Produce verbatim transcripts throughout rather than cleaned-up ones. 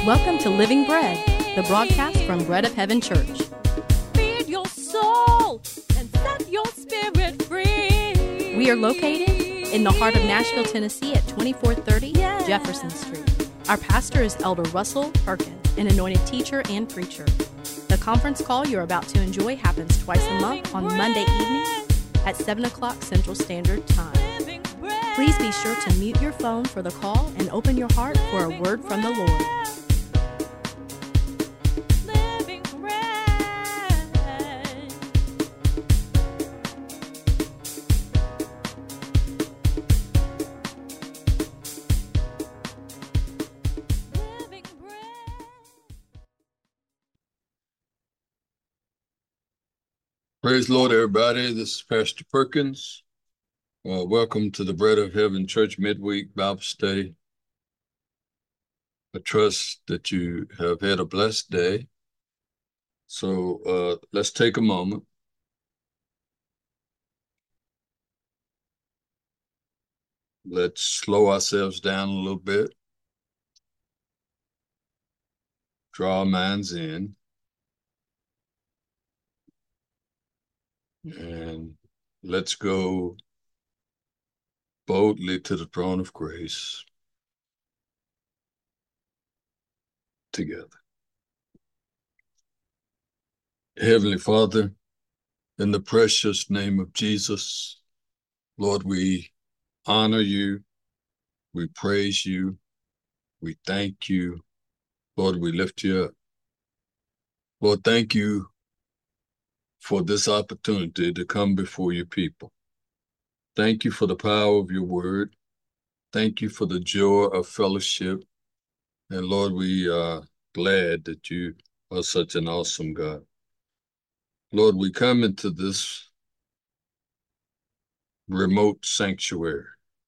Welcome to Living Bread, the broadcast from Bread of Heaven Church. Feed your soul and set your spirit free. We are located in the heart of Nashville, Tennessee at twenty-four thirty yeah. Jefferson Street. Our pastor is Elder Russell Perkins, an anointed teacher and preacher. The conference call you're about to enjoy happens twice a month on Monday evenings at seven o'clock Central Standard Time. Please be sure to mute your phone for the call and open your heart for a word from the Lord. Praise the Lord, everybody. This is Pastor Perkins. Uh, welcome to the Bread of Heaven Church Midweek Bible Study. I trust that you have had a blessed day. So uh, let's take a moment. Let's slow ourselves down a little bit. Draw our minds in. And let's go boldly to the throne of grace together. Heavenly Father, in the precious name of Jesus, Lord, we honor you, we praise you, we thank you. Lord, we lift you up. Lord, thank you for this opportunity to come before your people. Thank you for the power of your word. Thank you for the joy of fellowship. And Lord, we are glad that you are such an awesome God. Lord, we come into this remote sanctuary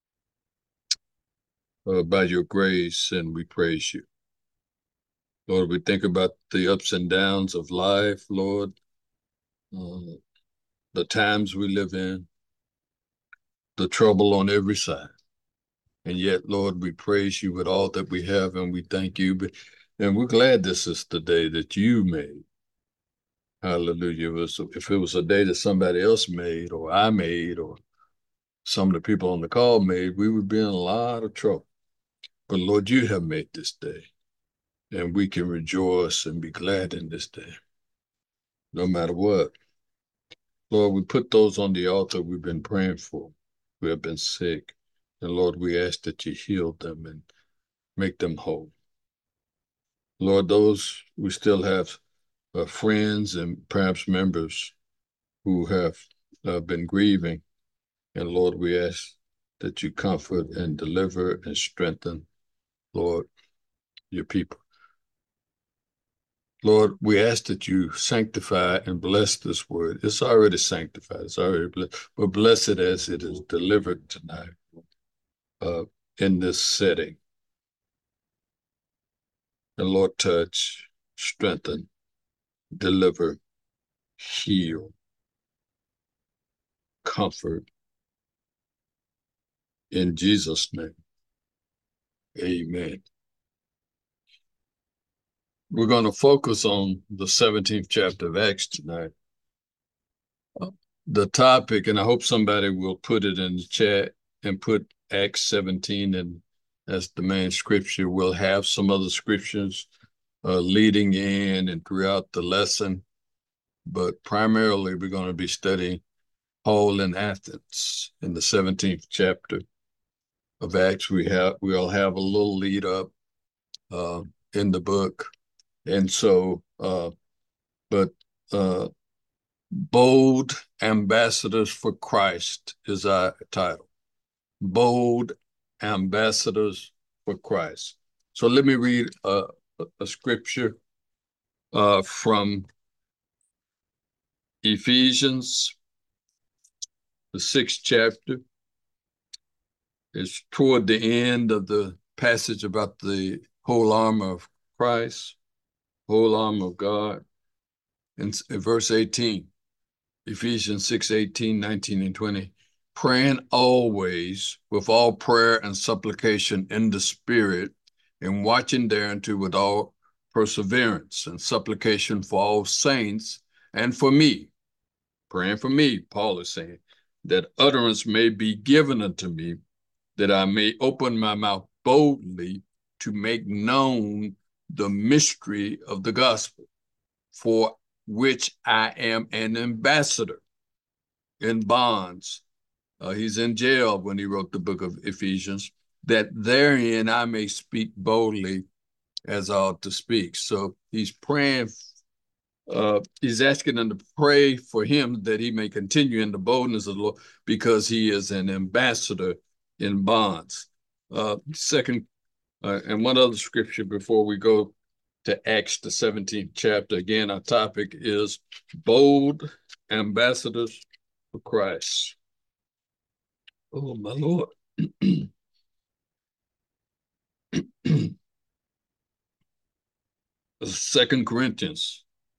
uh, by your grace, and we praise you. Lord, we think about the ups and downs of life, Lord, uh, the times we live in, the trouble on every side. And yet, Lord, we praise you with all that we have, and we thank you. And we're glad this is the day that you made. Hallelujah. It was, if it was a day that somebody else made, or I made, or some of the people on the call made, we would be in a lot of trouble. But Lord, you have made this day, and we can rejoice and be glad in this day, no matter what. Lord, we put those on the altar we've been praying for, who have been sick. And Lord, we ask that you heal them and make them whole. Lord, those we still have uh, friends and perhaps members who have uh, been grieving. And Lord, we ask that you comfort and deliver and strengthen, Lord, your people. Lord, we ask that you sanctify and bless this word. It's already sanctified. It's already blessed. But bless it as it is delivered tonight uh, in this setting. And Lord, touch, strengthen, deliver, heal, comfort. In Jesus' name, amen. We're going to focus on the seventeenth chapter of Acts tonight. The topic, and I hope somebody will put it in the chat and put Acts seventeen in as the main scripture. We'll have some other scriptures uh, leading in and throughout the lesson, but primarily we're going to be studying Paul in Athens in the seventeenth chapter of Acts. We have, we'll have a little lead up uh, in the book. And so, uh, but uh, Bold Ambassadors for Christ is our title. Bold Ambassadors for Christ. So let me read a, a scripture uh, from Ephesians, the sixth chapter. It's toward the end of the passage about the whole armor of Christ, whole armor of God. In, in verse eighteen, Ephesians six, eighteen, nineteen, and twenty, praying always with all prayer and supplication in the Spirit, and watching thereunto with all perseverance and supplication for all saints and for me, praying for me, Paul is saying, that utterance may be given unto me, that I may open my mouth boldly to make known the mystery of the gospel, for which I am an ambassador in bonds. Uh, he's in jail when he wrote the book of Ephesians, that therein I may speak boldly as I ought to speak. So he's praying, uh, he's asking them to pray for him that he may continue in the boldness of the Lord, because he is an ambassador in bonds. Uh, second, uh, and one other scripture before we go to Acts, the seventeenth chapter. Again, our topic is bold ambassadors for Christ. Oh, my Lord. Second Corinthians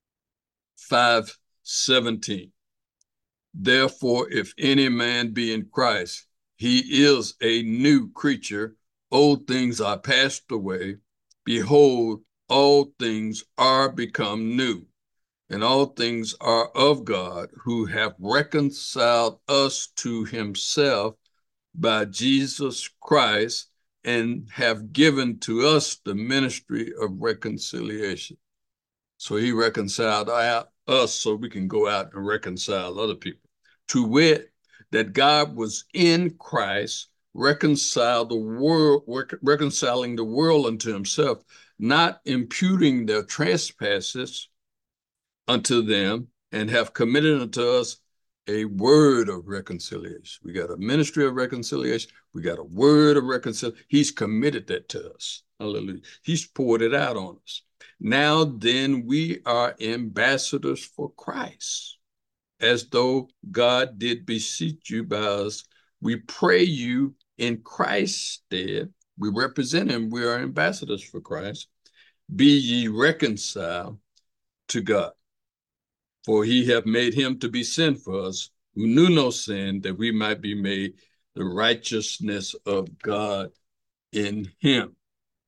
five seventeen. Therefore, if any man be in Christ, he is a new creature. Old things are passed away. Behold, all things are become new, and all things are of God, who have reconciled us to himself by Jesus Christ, and have given to us the ministry of reconciliation. So he reconciled us so we can go out and reconcile other people. To wit, that God was in Christ, reconciled the world, reconciling the world unto himself, not imputing their trespasses unto them, and have committed unto us a word of reconciliation. We got a ministry of reconciliation. We got a word of reconciliation. He's committed that to us. Hallelujah. He's poured it out on us. Now then, we are ambassadors for Christ, as though God did beseech you by us. We pray you in Christ's stead. We represent him. We are ambassadors for Christ. Be ye reconciled to God. For he hath made him to be sin for us, who knew no sin, that we might be made the righteousness of God in him.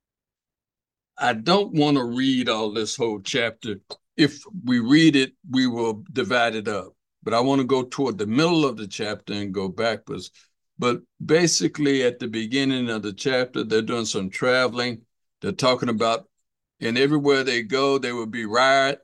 I don't want to read all this whole chapter. If we read it, we will divide it up. But I want to go toward the middle of the chapter and go backwards. But basically, at the beginning of the chapter, they're doing some traveling. They're talking about, and everywhere they go, there will be riot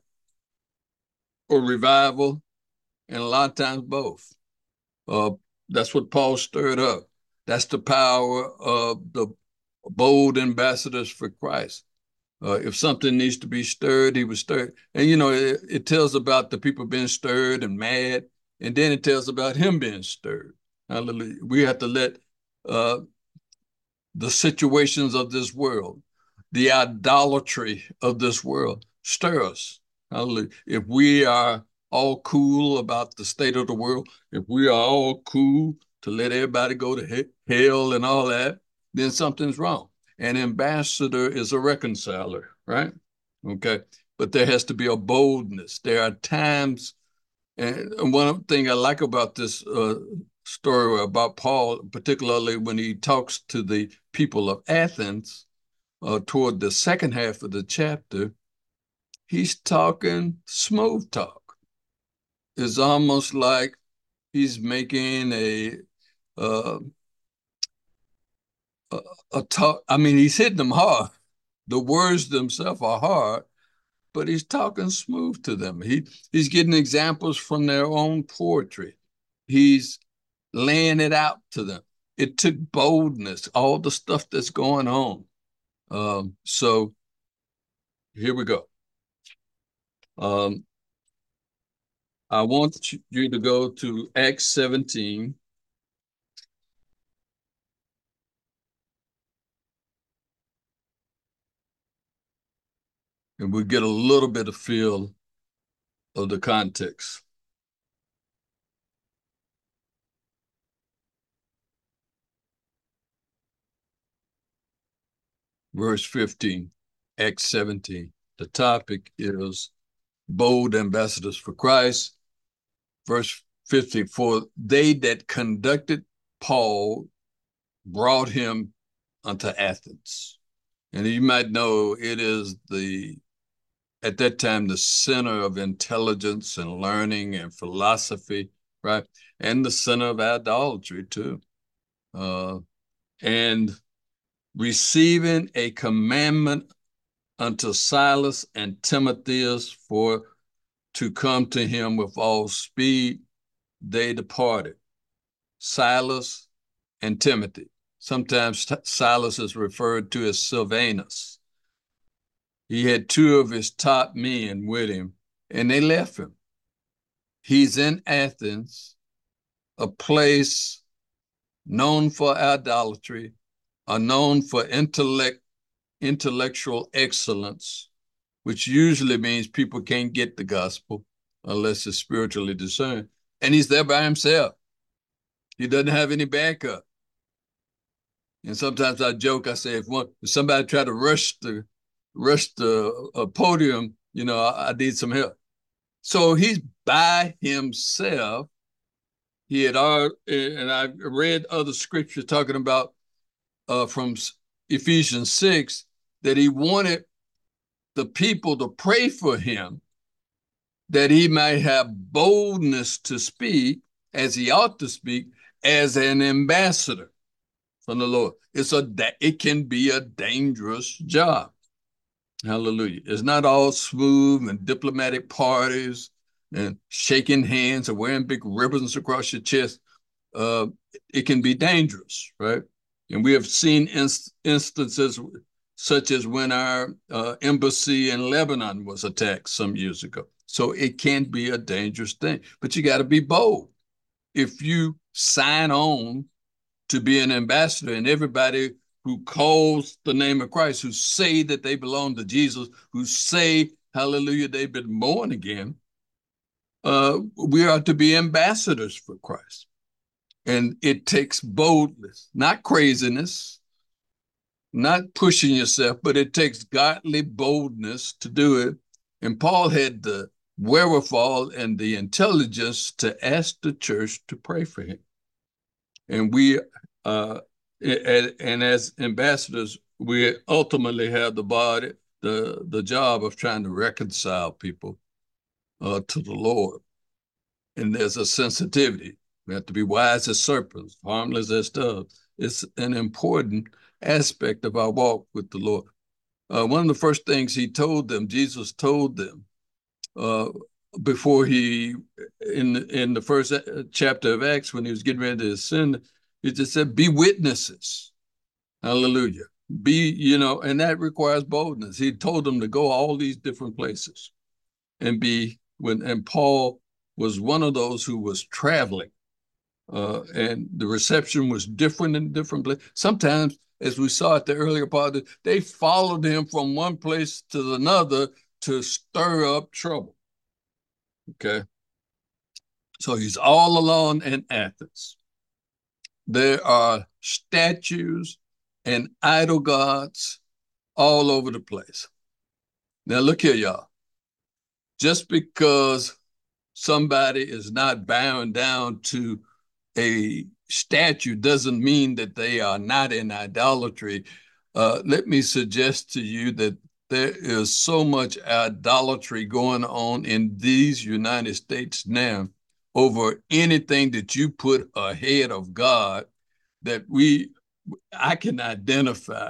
or revival, and a lot of times both. Uh, that's what Paul stirred up. That's the power of the bold ambassadors for Christ. Uh, if something needs to be stirred, he was stirred. And, you know, it, it tells about the people being stirred and mad, and then it tells about him being stirred. Hallelujah. We have to let uh, the situations of this world, the idolatry of this world, stir us. Hallelujah. If we are all cool about the state of the world, if we are all cool to let everybody go to he- hell and all that, then something's wrong. An ambassador is a reconciler, right? Okay. But there has to be a boldness. There are times, and one thing I like about this uh, story about Paul, particularly when he talks to the people of Athens uh, toward the second half of the chapter, he's talking smooth talk. It's almost like he's making a uh, a, a talk. I mean, he's hitting them hard. The words themselves are hard, but he's talking smooth to them. He he's getting examples from their own poetry. He's laying it out to them. It took boldness, all the stuff that's going on. Um, so here we go. Um, I want you to go to Acts seventeen. And we get a little bit of feel of the context. Verse fifteen, Acts seventeen. The topic is bold ambassadors for Christ. Verse fifteen, for they that conducted Paul brought him unto Athens. And you might know it is the, at that time, the center of intelligence and learning and philosophy, right? And the center of idolatry too. Uh, and receiving a commandment unto Silas and Timotheus for to come to him with all speed, they departed. Silas and Timothy. Sometimes Silas is referred to as Silvanus. He had two of his top men with him, and they left him. He's in Athens, a place known for idolatry, are known for intellect, intellectual excellence, which usually means people can't get the gospel unless it's spiritually discerned. And he's there by himself. He doesn't have any backup. And sometimes I joke, I say, if, one, if somebody try to rush the rush the uh, podium, you know, I, I need some help. So he's by himself. He had already, and I read other scriptures talking about uh, from Ephesians six, that he wanted the people to pray for him, that he might have boldness to speak as he ought to speak as an ambassador from the Lord. It's a, it can be a dangerous job. Hallelujah. It's not all smooth and diplomatic parties and shaking hands or wearing big ribbons across your chest. Uh, it can be dangerous, right? And we have seen inst instances such as when our uh, embassy in Lebanon was attacked some years ago. So it can be a dangerous thing, but you got to be bold. If you sign on to be an ambassador, and everybody who calls the name of Christ, who say that they belong to Jesus, who say, hallelujah, they've been born again, uh, we are to be ambassadors for Christ. And it takes boldness, not craziness, not pushing yourself, but it takes godly boldness to do it. And Paul had the wherewithal and the intelligence to ask the church to pray for him. And we, uh, and as ambassadors, we ultimately have the body, the, the job of trying to reconcile people uh, to the Lord. And there's a sensitivity. We have to be wise as serpents, harmless as doves. It's an important aspect of our walk with the Lord. Uh, one of the first things he told them, Jesus told them, uh, before he, in, in the first chapter of Acts, when he was getting ready to ascend, he just said, be witnesses. Hallelujah. Be, you know, and that requires boldness. He told them to go all these different places and be, when, and Paul was one of those who was traveling. Uh, and the reception was different in different places. Sometimes, as we saw at the earlier part, they followed him from one place to another to stir up trouble. Okay. So he's all alone in Athens. There are statues and idol gods all over the place. Now look here, y'all. Just because somebody is not bowing down to a statue doesn't mean that they are not in idolatry. Uh, let me suggest to you that there is so much idolatry going on in these United States now over anything that you put ahead of God that we, I can identify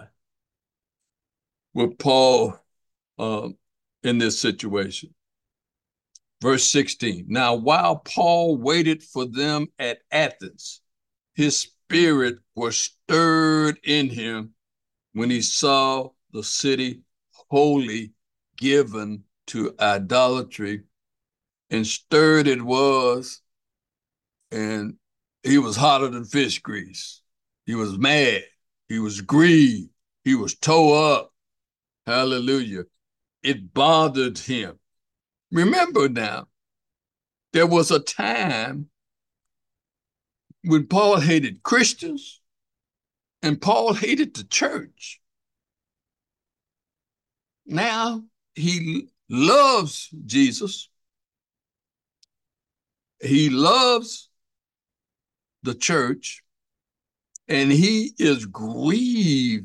with Paul uh, in this situation. Verse sixteen, now while Paul waited for them at Athens, his spirit was stirred in him when he saw the city wholly given to idolatry, and stirred it was, and he was hotter than fish grease. He was mad. He was grieved. He was tore up. Hallelujah. It bothered him. Remember now, there was a time when Paul hated Christians and Paul hated the church. Now he loves Jesus. He loves the church, and he is grieved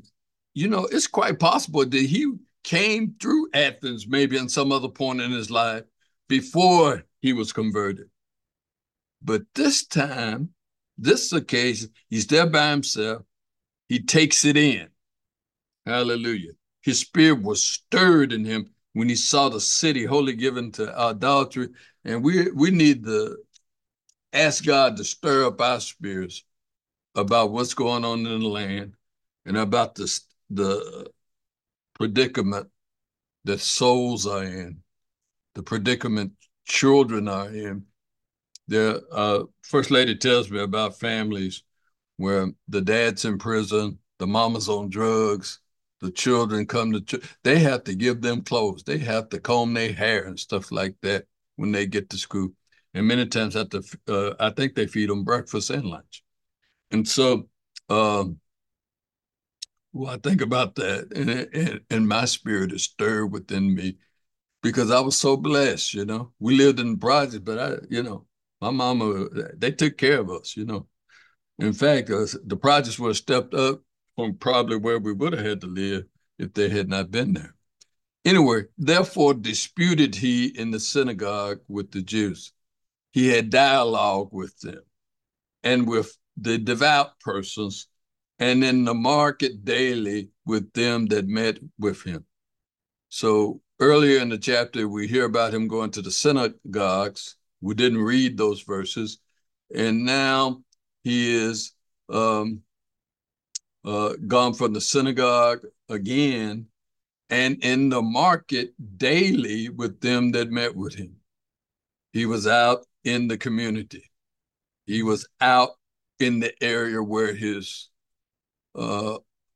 you know, it's quite possible that he came through Athens maybe in some other point in his life before he was converted. But this time, this occasion, he's there by himself. He takes it in. Hallelujah. His spirit was stirred in him when he saw the city wholly given to idolatry. And we, we need to ask God to stir up our spirits about what's going on in the land and about the, the predicament that souls are in, the predicament children are in. The uh, First Lady tells me about families where the dad's in prison, the mama's on drugs, the children come to church. They have to give them clothes. They have to comb their hair and stuff like that when they get to school. And many times have to, uh, I think they feed them breakfast and lunch. And so, um, well, I think about that, and, and, and my spirit is stirred within me because I was so blessed, you know. We lived in the project, but I, you know, my mama, they took care of us, you know. In fact, uh, the projects were stepped up from probably where we would have had to live if they had not been there. Anyway, therefore disputed he in the synagogue with the Jews. He had dialogue with them and with the devout persons, and in the market daily with them that met with him. So earlier in the chapter, we hear about him going to the synagogues. We didn't read those verses. And now he is um, uh, gone from the synagogue again and in the market daily with them that met with him. He was out in the community. He was out in the area where his uh,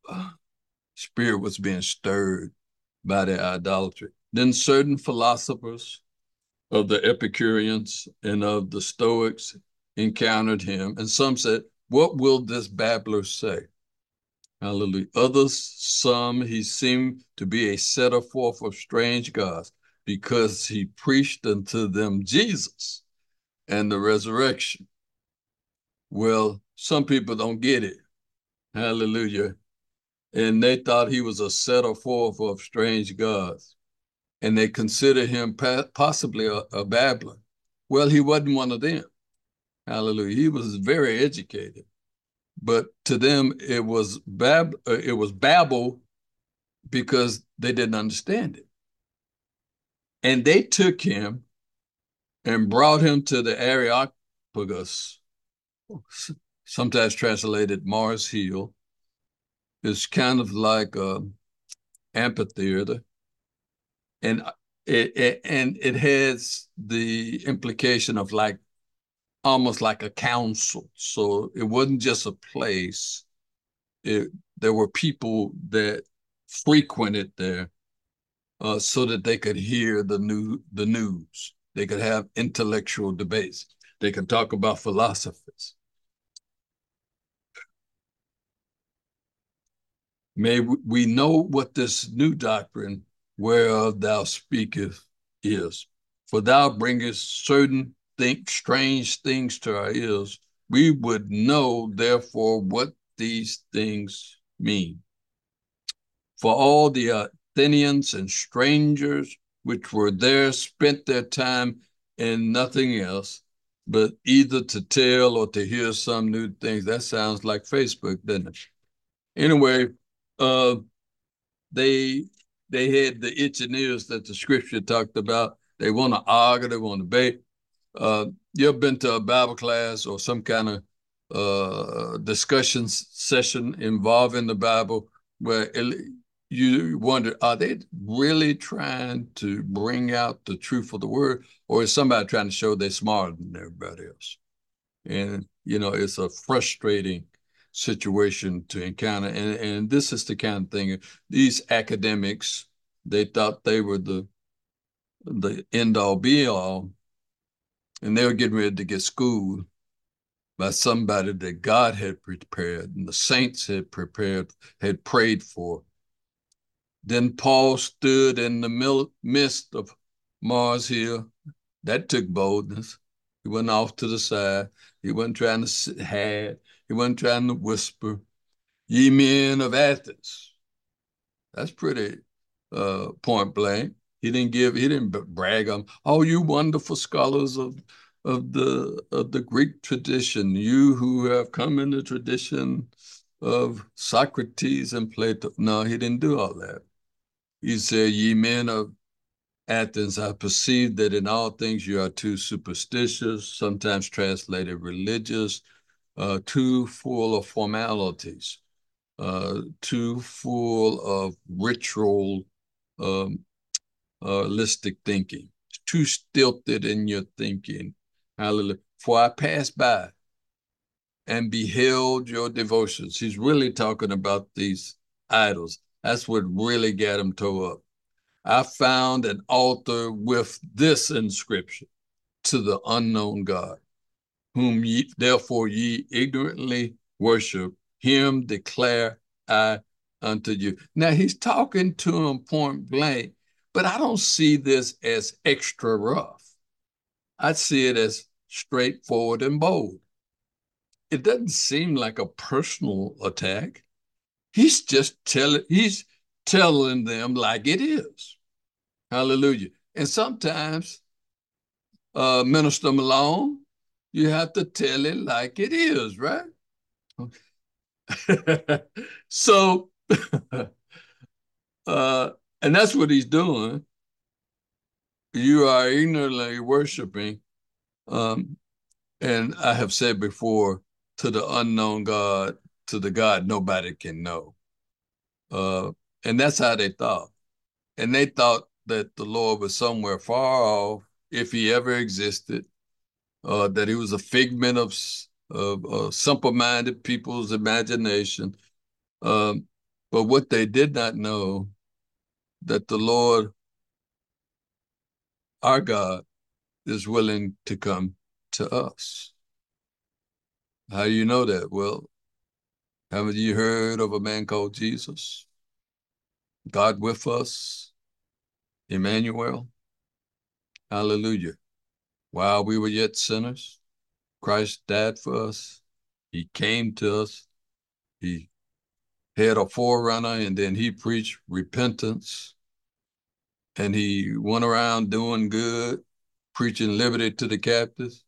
spirit was being stirred by the idolatry. Then certain philosophers of the Epicureans and of the Stoics encountered him, and some said, "What will this babbler say?" Hallelujah. Others, some, he seemed to be a setter forth of strange gods, because he preached unto them Jesus and the resurrection. Well, some people don't get it. Hallelujah. And they thought he was a setter forth of strange gods. And they considered him possibly a, a babbler. Well, he wasn't one of them. Hallelujah. He was very educated. But to them, it was bab uh, it was babble because they didn't understand it. And they took him and brought him to the Areopagus, sometimes translated Mars Hill. It's kind of like an amphitheater. And it, it, and it has the implication of like almost like a council. So it wasn't just a place. It, there were people that frequented there uh, so that they could hear the new the news. They could have intellectual debates. They could talk about philosophies. May we know what this new doctrine whereof thou speakest is. For thou bringest certain think strange things to our ears. We would know, therefore, what these things mean. For all the Athenians and strangers which were there spent their time in nothing else, but either to tell or to hear some new things. That sounds like Facebook, doesn't it? Anyway, uh, they they had the itching ears that the scripture talked about. They want to argue, they want to debate. Uh, you ever been to a Bible class or some kind of uh, discussion session involving the Bible where it, you wonder, are they really trying to bring out the truth of the word, or is somebody trying to show they're smarter than everybody else? And, you know, it's a frustrating situation to encounter. And, and this is the kind of thing, these academics, they thought they were the, the end all be all, and they were getting ready to get schooled by somebody that God had prepared and the saints had prepared, had prayed for. Then Paul stood in the midst of Mars Hill. That took boldness. He went off to the side. He wasn't trying to hide. He wasn't trying to whisper. Ye men of Athens, That's pretty uh, point blank. He didn't give, he didn't brag on, oh, you wonderful scholars of of the of the Greek tradition, you who have come in the tradition of Socrates and Plato. No, he didn't do all that. He said, ye men of Athens, I perceive that in all things you are too superstitious, sometimes translated religious, uh, too full of formalities, uh, too full of ritual, um, uh, listic thinking, too stilted in your thinking. Hallelujah. For I passed by and beheld your devotions. He's really talking about these idols. That's what really got him tore up. I found an altar with this inscription: to the unknown God, whom ye therefore ye ignorantly worship, him declare I unto you. Now he's talking to him point blank, but I don't see this as extra rough. I see it as straightforward and bold. It doesn't seem like a personal attack. He's just telling, he's telling them like it is. Hallelujah. And sometimes, uh, Minister Malone, you have to tell it like it is, right? So, uh, and that's what he's doing. You are ignorantly worshiping, um, and I have said before, to the unknown God, to the God nobody can know. Uh, and that's how they thought. And they thought that the Lord was somewhere far off, if he ever existed, uh, that he was a figment of, of uh, simple-minded people's imagination. Um, but what they did not know, that the Lord, our God, is willing to come to us. How do you know that? Well, haven't you heard of a man called Jesus? God with us, Emmanuel. Hallelujah. While we were yet sinners, Christ died for us. He came to us. He had a forerunner, and then he preached repentance. And he went around doing good, preaching liberty to the captives.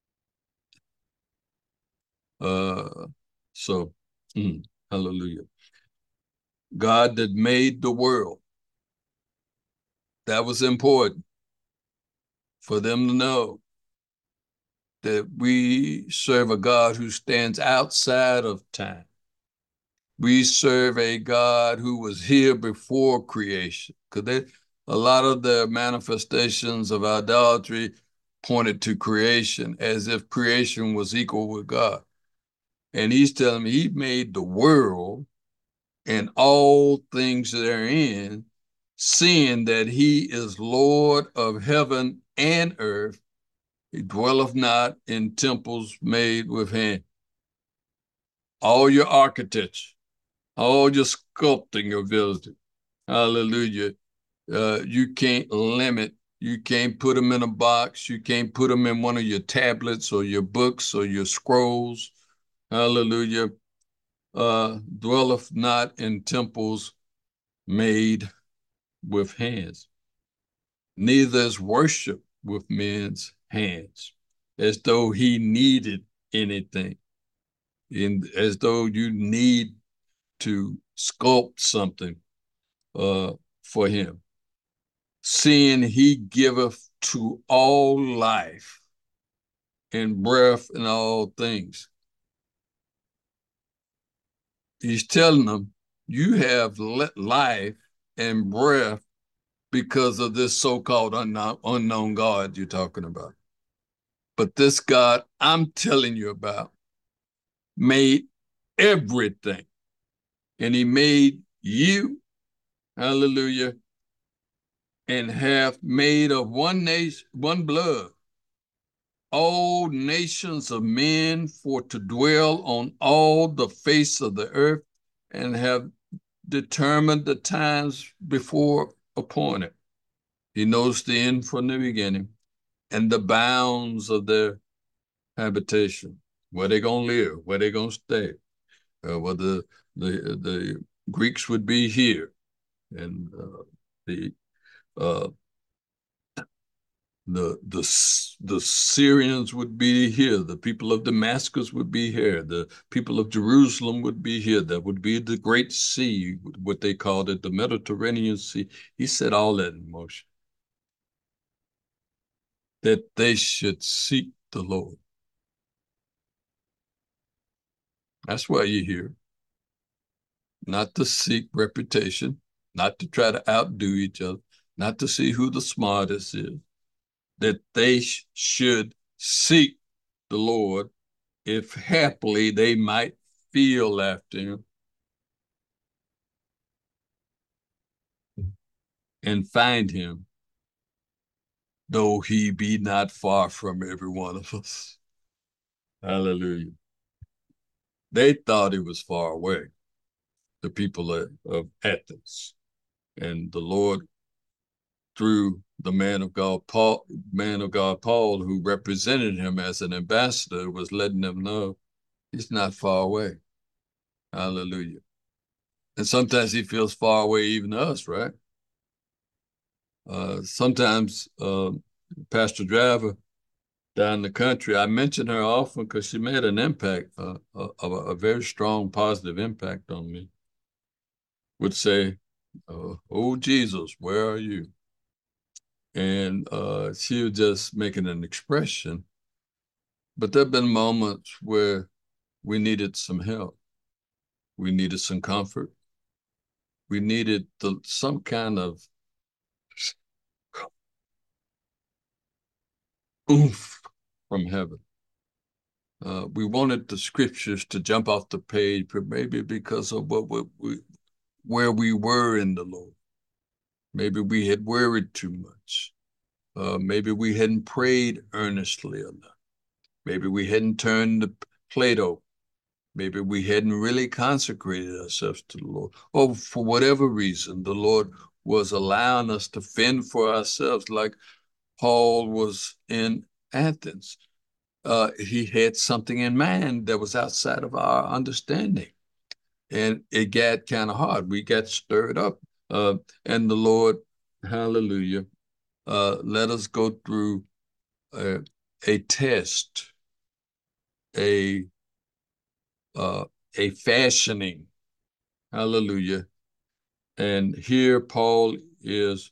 Uh, so, mm, hallelujah. God that made the world. That was important for them to know that we serve a God who stands outside of time. We serve a God who was here before creation. Because a lot of the manifestations of idolatry pointed to creation as if creation was equal with God. And he's telling me he made the world and all things therein, seeing that he is Lord of heaven and earth. He dwelleth not in temples made with hands. All your architecture, all your sculpting ability, hallelujah, uh, you can't limit. You can't put them in a box. You can't put them in one of your tablets or your books or your scrolls. Hallelujah. Uh, dwelleth not in temples made with hands. Neither is worship with men's hands, as though he needed anything, in, as though you need to sculpt something uh, for him. Seeing he giveth to all life and breath and all things. He's telling them, you have life and breath because of this so-called unknown, unknown God you're talking about. But this God I'm telling you about made everything. And he made you, hallelujah, and hath made of one nation, one blood, all nations of men for to dwell on all the face of the earth, and have determined the times before appointed. He knows the end from the beginning and the bounds of their habitation, where they're going to live, where they're going to stay, uh, whether the, the Greeks would be here, and uh, the uh, the the the Syrians would be here, the people of Damascus would be here, the people of Jerusalem would be here. That would be the Great Sea, what they called it, the Mediterranean Sea. He set all that in motion, that they should seek the Lord. That's why you're here. Not to seek reputation, not to try to outdo each other, not to see who the smartest is, that they sh should seek the Lord, if happily they might feel after him and find him, though he be not far from every one of us. Hallelujah. They thought he was far away, the people of, of Athens. And the Lord, through the man of God, Paul, man of God, Paul, who represented him as an ambassador, was letting them know he's not far away. Hallelujah. And sometimes he feels far away even to us, right? Uh, sometimes uh, Pastor Driver down the country, I mention her often because she made an impact, uh, a, a, a very strong positive impact on me, would say, uh, oh, Jesus, where are you? And uh, she was just making an expression. But there have been moments where we needed some help. We needed some comfort. We needed the, some kind of oomph from heaven. Uh, we wanted the scriptures to jump off the page, but maybe because of what we, we, where we were in the Lord. Maybe we had worried too much. Uh, maybe we hadn't prayed earnestly enough. Maybe we hadn't turned the plate over. Maybe we hadn't really consecrated ourselves to the Lord. Or for whatever reason, the Lord was allowing us to fend for ourselves like Paul was in Athens. Uh, he had something in mind that was outside of our understanding. And it got kind of hard. We got stirred up. Uh, and the Lord, hallelujah, uh, let us go through a, a test, a, uh, a fashioning, hallelujah. And here Paul is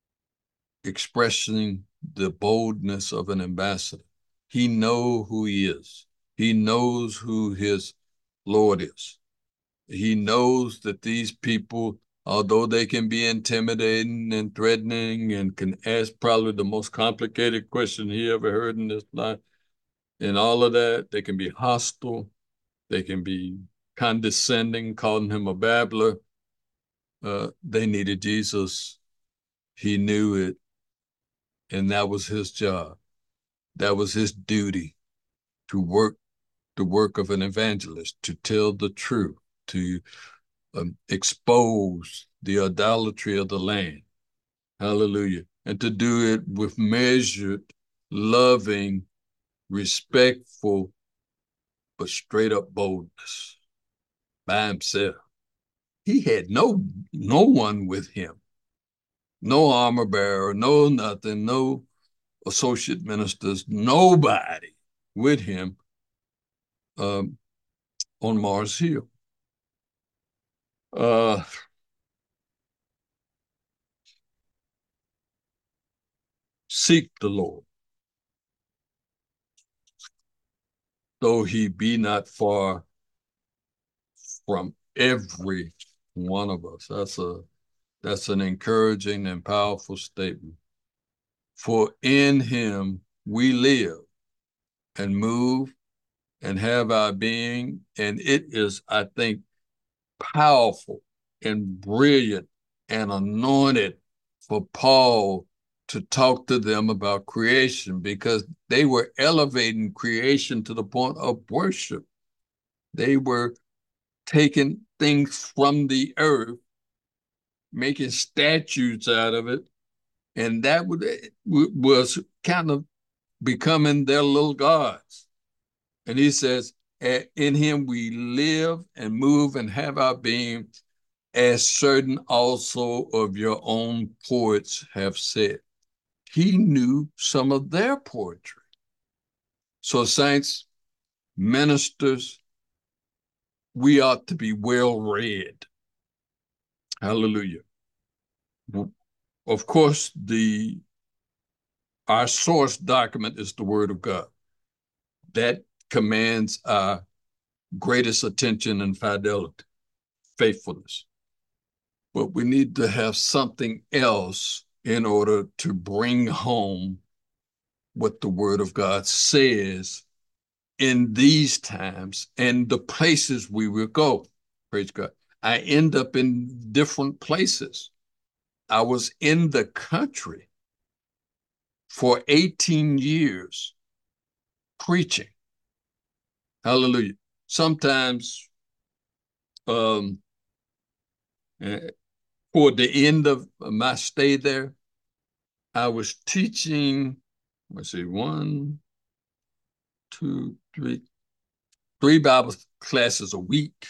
expressing the boldness of an ambassador. He knows who he is. He knows who his Lord is. He knows that these people, although they can be intimidating and threatening and can ask probably the most complicated question he ever heard in his life, and all of that, they can be hostile. They can be condescending, calling him a babbler. Uh, they needed Jesus. He knew it. And that was his job. That was his duty, to work the work of an evangelist, to tell the truth, to um, expose the idolatry of the land. Hallelujah. And to do it with measured, loving, respectful, but straight up boldness by himself. He had no, no one with him. No armor bearer, no nothing, no associate ministers, nobody with him um, on Mars Hill. Uh, seek the Lord, though he be not far from every one of us. That's a that's an encouraging and powerful statement. For in him we live and move and have our being, and it is, I think, powerful and brilliant and anointed for Paul to talk to them about creation, because they were elevating creation to the point of worship. They were taking things from the earth, making statues out of it, and that would, was kind of becoming their little gods. And he says, in him we live and move and have our being, as certain also of your own poets have said. He knew some of their poetry. So saints, ministers, we ought to be well read. Hallelujah. Of course, the our source document is the Word of God. That commands our greatest attention and fidelity, faithfulness. But we need to have something else in order to bring home what the Word of God says in these times and the places we will go. Praise God. I end up in different places. I was in the country for eighteen years preaching. Hallelujah. Sometimes um, uh, toward the end of my stay there, I was teaching, let's see, one, two, three, three Bible classes a week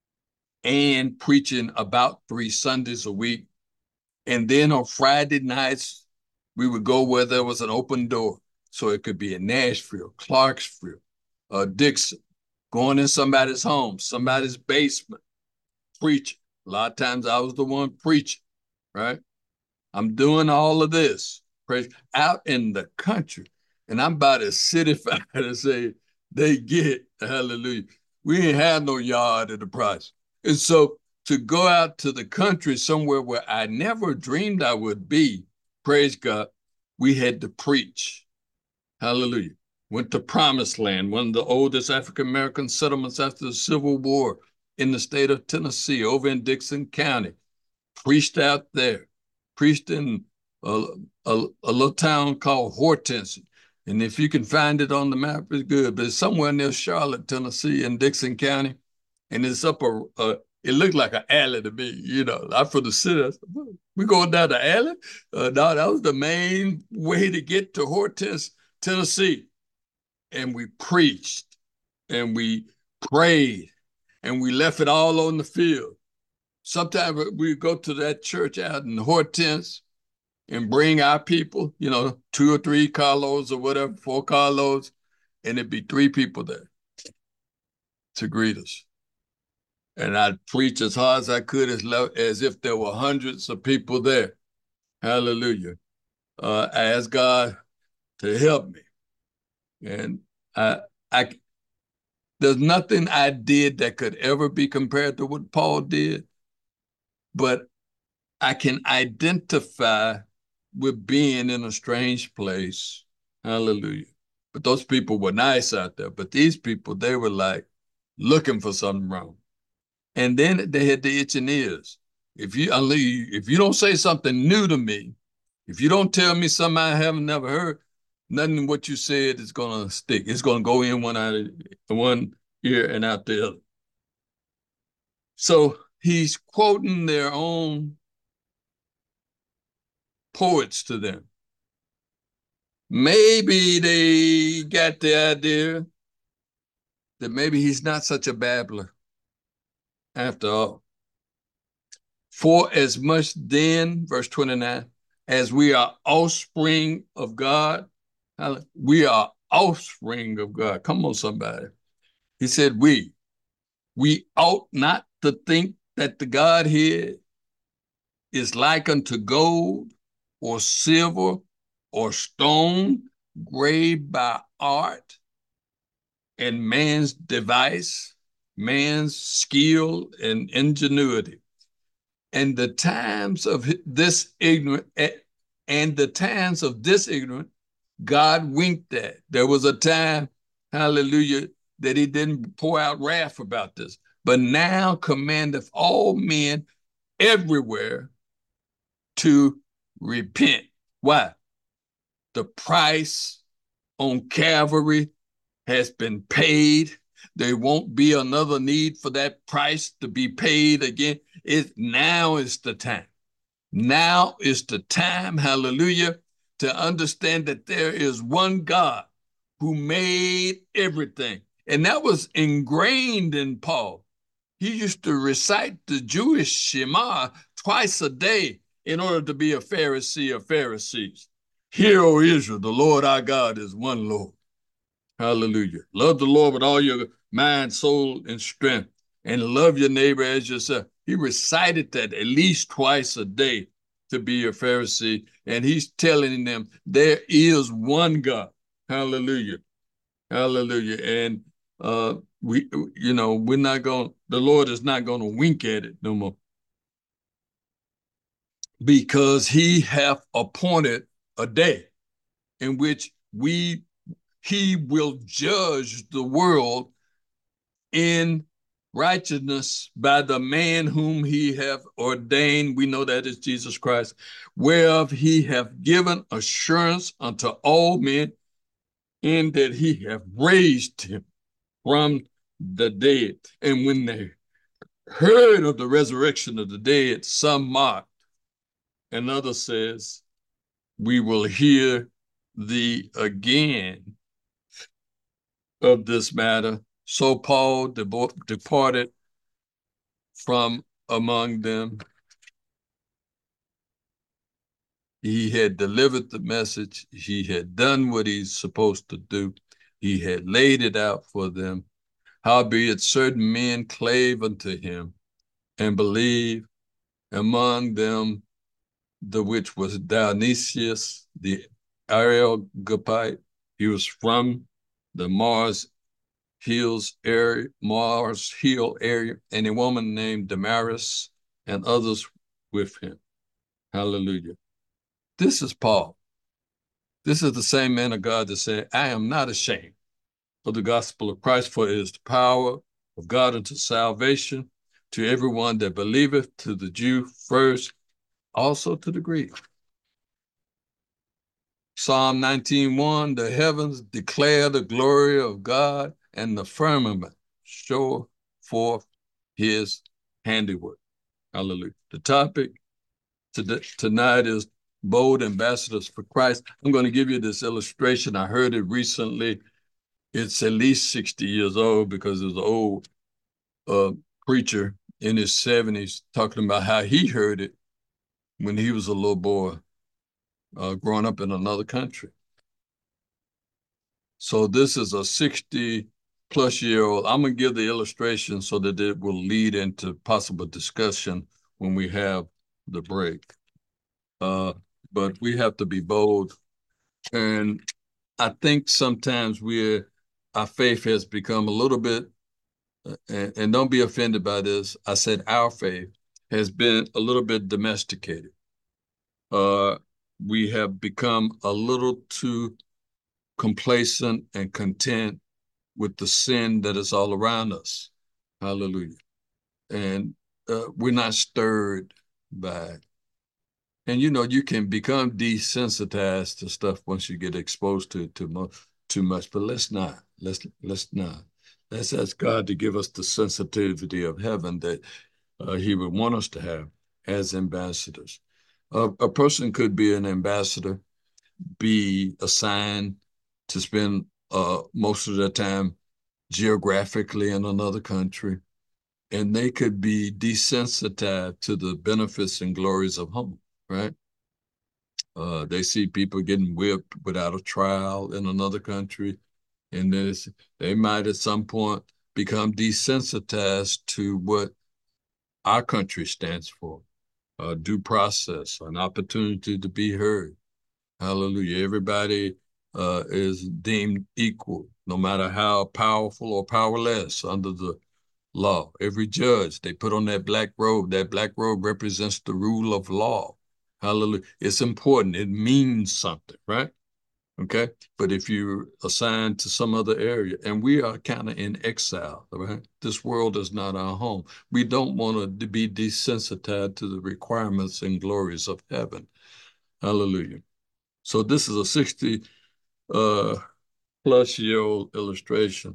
and preaching about three Sundays a week. And then on Friday nights, we would go where there was an open door. So it could be in Nashville, Clarksville, uh, Dixon, going in somebody's home, somebody's basement, preaching. A lot of times I was the one preaching, right? I'm doing all of this, praise, out in the country. And I'm about as citified as say they get, hallelujah. We ain't had no yard at the price. And so to go out to the country somewhere where I never dreamed I would be, praise God, we had to preach. Hallelujah. Went to Promised Land, one of the oldest African-American settlements after the Civil War in the state of Tennessee, over in Dixon County. Preached out there. Preached in a, a, a little town called Hortense. And if you can find it on the map, it's good. But it's somewhere near Charlotte, Tennessee, in Dixon County. And it's up a, a it looked like an alley to me, you know. I'm from the city. I said, we going down the alley? Uh, no, that was the main way to get to Hortense, Tennessee. And we preached and we prayed and we left it all on the field. Sometimes we go to that church out in Hortense and bring our people, you know, two or three carloads or whatever, four carloads, and it'd be three people there to greet us. And I'd preach as hard as I could, as, as if there were hundreds of people there. Hallelujah. Uh, I asked God to help me. And I, I, there's nothing I did that could ever be compared to what Paul did. But I can identify with being in a strange place. Hallelujah. But those people were nice out there. But these people, they were like looking for something wrong. And then they had the itching ears. If you, if you don't say something new to me, if you don't tell me something I haven't never heard, nothing in what you said is going to stick. It's going to go in one, out of, one ear and out the other. So he's quoting their own poets to them. Maybe they got the idea that maybe he's not such a babbler after all. For as much then, verse twenty-nine, as we are offspring of God, we are offspring of God. Come on, somebody. He said we. We ought not to think that the Godhead is like unto gold or silver or stone graved by art and man's device, man's skill and ingenuity. And the times of this ignorant, and the times of this ignorant, God winked at. There was a time, hallelujah, that he didn't pour out wrath about this. But now commandeth all men everywhere to repent. Why? The price on Calvary has been paid. There won't be another need for that price to be paid again. It, now is the time. Now is the time, hallelujah, to understand that there is one God who made everything. And that was ingrained in Paul. He used to recite the Jewish Shema twice a day in order to be a Pharisee of Pharisees. Hear, O Israel, the Lord our God is one Lord. Hallelujah. Love the Lord with all your mind, soul, and strength, and love your neighbor as yourself. He recited that at least twice a day to be a Pharisee, and he's telling them there is one God. Hallelujah. Hallelujah. And uh, we, you know, we're not going, the Lord is not going to wink at it no more, because he hath appointed a day in which we, he will judge the world in righteousness by the man whom he hath ordained. We know that is Jesus Christ, whereof he hath given assurance unto all men, in that he hath raised him from the dead. And when they heard of the resurrection of the dead, some mocked. Another says, we will hear thee again of this matter. So Paul departed from among them. He had delivered the message. He had done what he's supposed to do. He had laid it out for them. Howbeit certain men clave unto him and believed, among them the which was Dionysius the Areopagite. He was from the Mars Hills area, Mars Hill area, and a woman named Damaris, and others with him. Hallelujah. This is Paul. This is the same man of God that said, I am not ashamed of the gospel of Christ, for it is the power of God unto salvation to everyone that believeth, to the Jew first, also to the Greek. Psalm nineteen one, the heavens declare the glory of God, and the firmament show forth his handiwork. Hallelujah. The topic tonight is bold ambassadors for Christ. I'm going to give you this illustration. I heard it recently. It's at least sixty years old, because there's an old uh, preacher in his seventies talking about how he heard it when he was a little boy uh, growing up in another country. So this is a sixty plus year old. I'm going to give the illustration so that it will lead into possible discussion when we have the break. Uh, but we have to be bold. And I think sometimes we're, our faith has become a little bit, and, and don't be offended by this, I said our faith has been a little bit domesticated. Uh, we have become a little too complacent and content with the sin that is all around us. Hallelujah. And uh, we're not stirred by it. And, you know, you can become desensitized to stuff once you get exposed to it too much, too much, but let's not. Let's, let's not. Let's ask God to give us the sensitivity of heaven that uh, he would want us to have as ambassadors. Uh, a person could be an ambassador, be assigned to spend uh, most of their time geographically in another country, and they could be desensitized to the benefits and glories of home, right? Uh, they see people getting whipped without a trial in another country, and they might at some point become desensitized to what our country stands for, uh, due process, an opportunity to be heard. Hallelujah. Everybody uh, is deemed equal, no matter how powerful or powerless under the law. Every judge, they put on that black robe. That black robe represents the rule of law. Hallelujah. It's important. It means something, right? Okay. But if you're assigned to some other area, and we are kind of in exile, right? This world is not our home. We don't want to be desensitized to the requirements and glories of heaven. Hallelujah. So this is a sixty uh, plus year old illustration.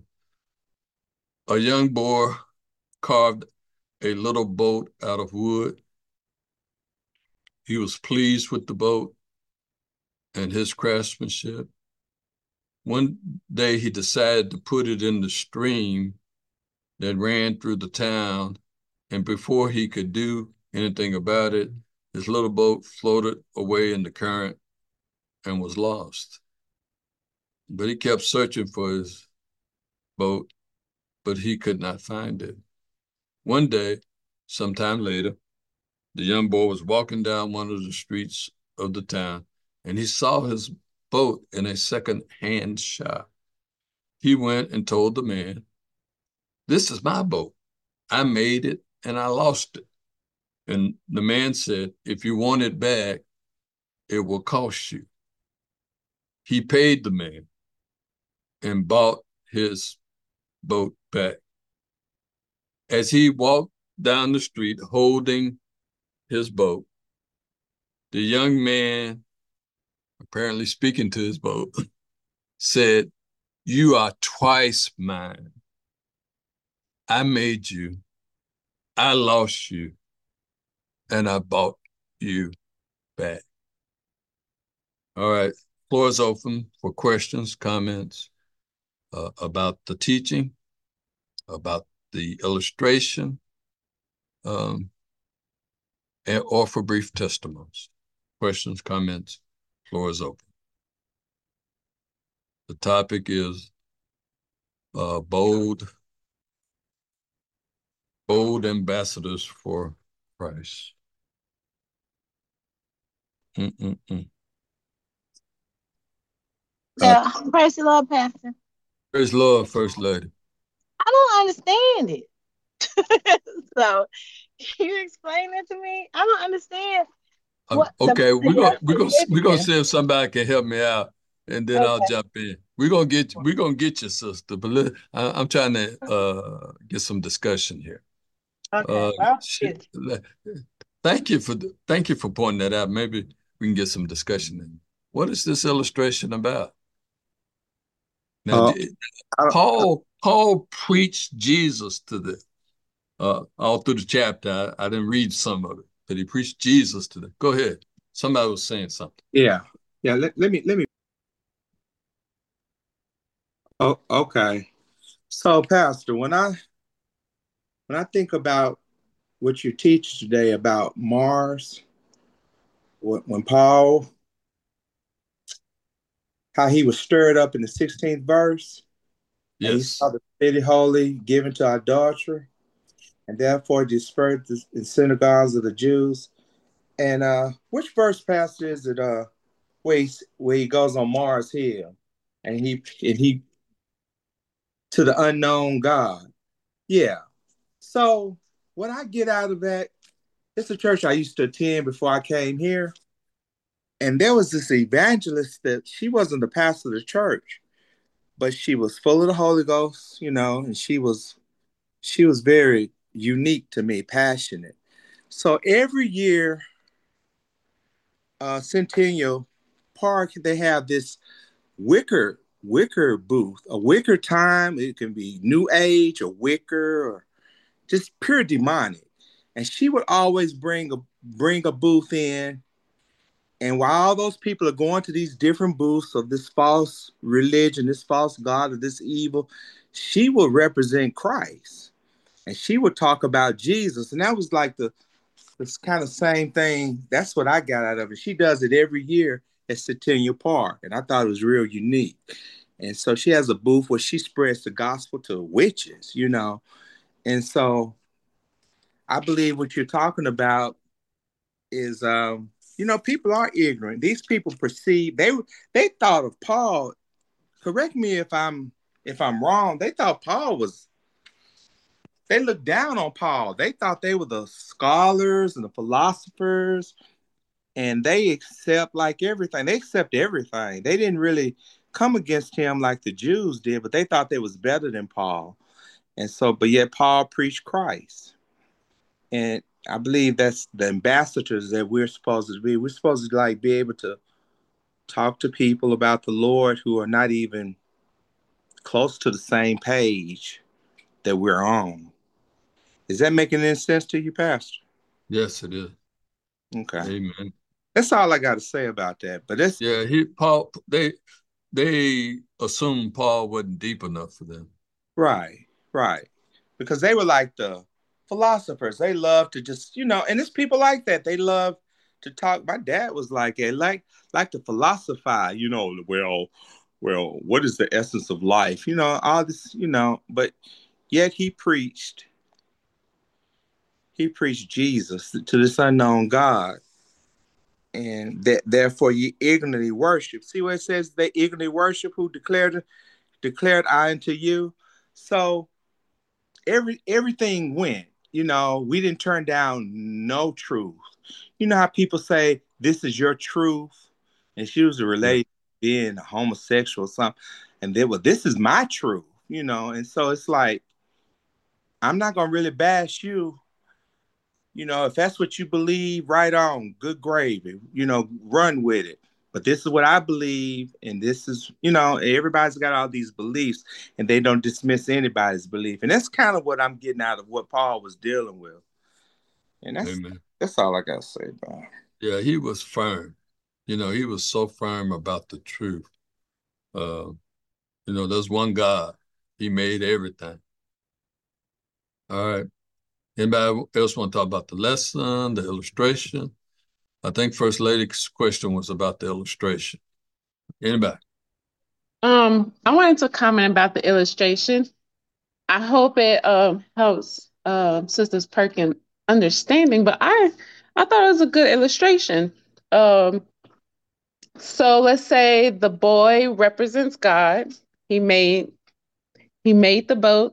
A young boy carved a little boat out of wood. He was pleased with the boat and his craftsmanship. One day he decided to put it in the stream that ran through the town, and before he could do anything about it, his little boat floated away in the current and was lost. But he kept searching for his boat, but he could not find it. One day, sometime later, the young boy was walking down one of the streets of the town, and he saw his boat in a second-hand shop. He went and told the man, "This is my boat. I made it and I lost it." And the man said, "If you want it back, it will cost you." He paid the man and bought his boat back. As he walked down the street holding his boat, the young man, apparently speaking to his boat, said, "You are twice mine. I made you, I lost you, and I bought you back." All right, floor is open for questions, comments uh, about the teaching, about the illustration, um, and, or for brief testimonies. Questions, comments, floor is open. The topic is uh, bold, bold ambassadors for Christ. Mm-mm-mm. Yeah, praise the Lord, Pastor. Praise the Lord, First Lady. I don't understand it. So, can you explain that to me? I don't understand. Um, What the, okay, we're gonna we're gonna we're gonna significance. see if somebody can help me out, and then I'll Okay. jump in. We're gonna get we're gonna get you, sister. But let, I, I'm trying to uh, get some discussion here. Okay. Uh, Well, she- good. le- thank you for the- thank you for pointing that out. Maybe we can get some discussion in. What is this illustration about? Now, Uh, did- I don't- Paul Paul preached Jesus to them uh, all through the chapter. I, I didn't read some of it, but he preached Jesus to them. Go ahead. Somebody was saying something. yeah, yeah. Let, let me let me. Oh, okay. So, Pastor, when I when I think about what you teach today about Mars, when, when Paul, how he was stirred up in the sixteenth verse, and he Yes. saw the city holy given to idolatry, and therefore dispersed the in synagogues of the Jews. And uh, which verse, Pastor, is it? Uh, where he, where he goes on Mars Hill, and he and he to the unknown God. Yeah. So what I get out of that, it's a church I used to attend before I came here. And there was this evangelist that she wasn't the pastor of the church, but she was full of the Holy Ghost, you know, and she was she was very unique to me, passionate. So every year, uh, Centennial Park, they have this wicker wicker booth, a wicker time. It can be New Age or wicker or just pure demonic. And she would always bring a bring a booth in. And while all those people are going to these different booths of this false religion, this false God, or this evil, she would represent Christ. And she would talk about Jesus. And that was like the this kind of same thing. That's what I got out of it. She does it every year at Centennial Park. And I thought it was real unique. And so she has a booth where she spreads the gospel to witches, you know. And so I believe what you're talking about is, um, you know, people are ignorant. These people perceive they they thought of Paul. Correct me if I'm if I'm wrong. They thought Paul was. They looked down on Paul. They thought they were the scholars and the philosophers, and they accept like everything. They accept everything. They didn't really come against him like the Jews did, but they thought they was better than Paul. And so, but yet Paul preached Christ. And I believe that's the ambassadors that we're supposed to be. We're supposed to like be able to talk to people about the Lord who are not even close to the same page that we're on. Is that making any sense to you, Pastor? Yes, it is. Okay. Amen. That's all I got to say about that. But that's Yeah, he Paul they they assumed Paul wasn't deep enough for them. right, right. because they were like the philosophers. They love to just, you know, and it's people like that. They love to talk. My dad was like it, like like to philosophize, you know, well, well, what is the essence of life? You know, all this, you know, but yet he preached, he preached Jesus to this unknown God. And that therefore ye ignorantly worship. See what it says? They ignorantly worship who declared declared I unto you. So every everything went. You know, we didn't turn down no truth. You know how people say this is your truth, and she was related to being homosexual or something, and then well, this is my truth. You know, and so it's like I'm not gonna really bash you. You know, if that's what you believe, right on, good gravy. You know, run with it. But this is what I believe, and this is, you know, everybody's got all these beliefs, and they don't dismiss anybody's belief. And that's kind of what I'm getting out of what Paul was dealing with. And that's Amen. that's all I gotta say about it. Yeah, he was firm. You know, he was so firm about the truth. Uh, you know, there's one God. He made everything. All right. Anybody else want to talk about the lesson, the illustration? I think First Lady's question was about the illustration. Anybody? Um, I wanted to comment about the illustration. I hope it um helps uh, Sisters Perkins understanding, but I I thought it was a good illustration. Um, so let's say the boy represents God. He made he made the boat.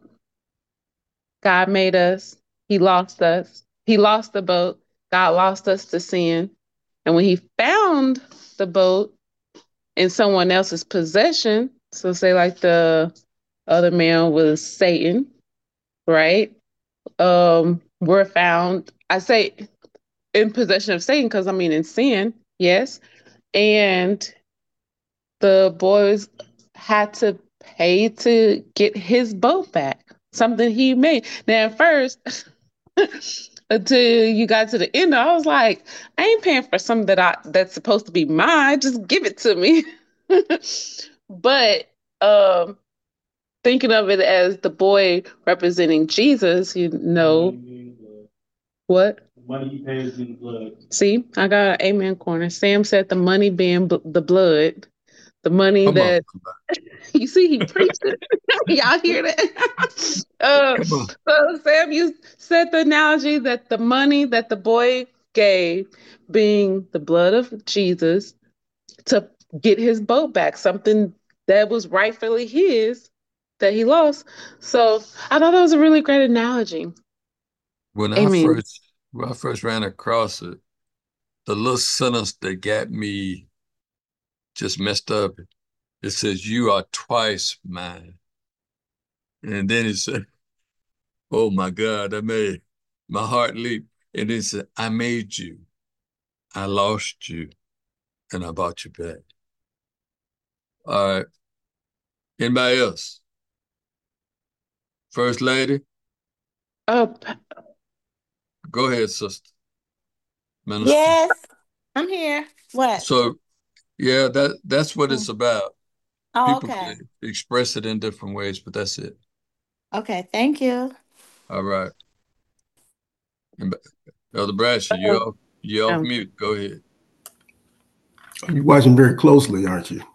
God made us. He lost us. He lost the boat. God lost us to sin. And when he found the boat in someone else's possession, so say like the other man was Satan, right? Um, we're found, I say in possession of Satan, because I mean in sin, yes. And the boys had to pay to get his boat back, something he made. Now at first, until you got to the end, I was like, I ain't paying for something that I that's supposed to be mine. Just give it to me. But um, thinking of it as the boy representing Jesus, you know, what? Money he pays in blood. See, I got an amen corner. Sam said the money being b- the blood, the money Come that on. you see he preached it. Y'all hear that? uh, Come on. so Sam, you said the analogy that the money that the boy gave, being the blood of Jesus, to get his boat back, something that was rightfully his that he lost. So I thought that was a really great analogy. When I Amen. first when I first ran across it, the little sentence that got me just messed up, it says, "You are twice mine." And then it said, "Oh my God," I made my heart leap. And it said, "I made you, I lost you, and I bought you back." All right. Anybody else? First Lady? Oh, Go ahead, sister. Minister. Yes, I'm here. What? So, yeah, that that's what it's about. Oh, People okay. can express it in different ways, but that's it. Okay, thank you. All right. And Elder Bradshaw, you off, you off um, mute. Go ahead. You're watching very closely, aren't you?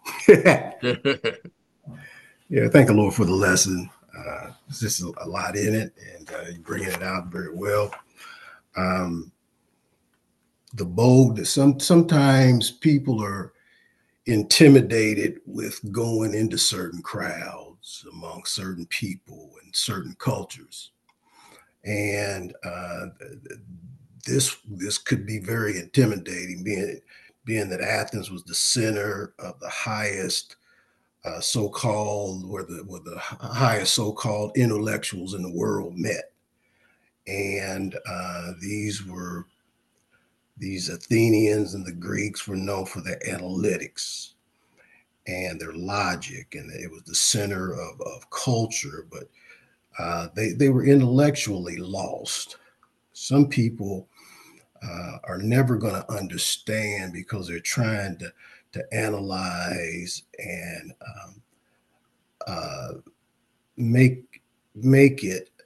Yeah, thank the Lord for the lesson. Uh, there's just a, a lot in it, and uh, you're bringing it out very well. Um, the bold, some sometimes people are intimidated with going into certain crowds among certain people and certain cultures, and uh, this this could be very intimidating, being being that Athens was the center of the highest uh, so-called, where the where the highest so-called intellectuals in the world met, and uh, these were these Athenians and the Greeks were known for their analytics and their logic, and it was the center of, of culture, but uh, they, they were intellectually lost. Some people uh, are never going to understand because they're trying to, to analyze and um, uh, make make it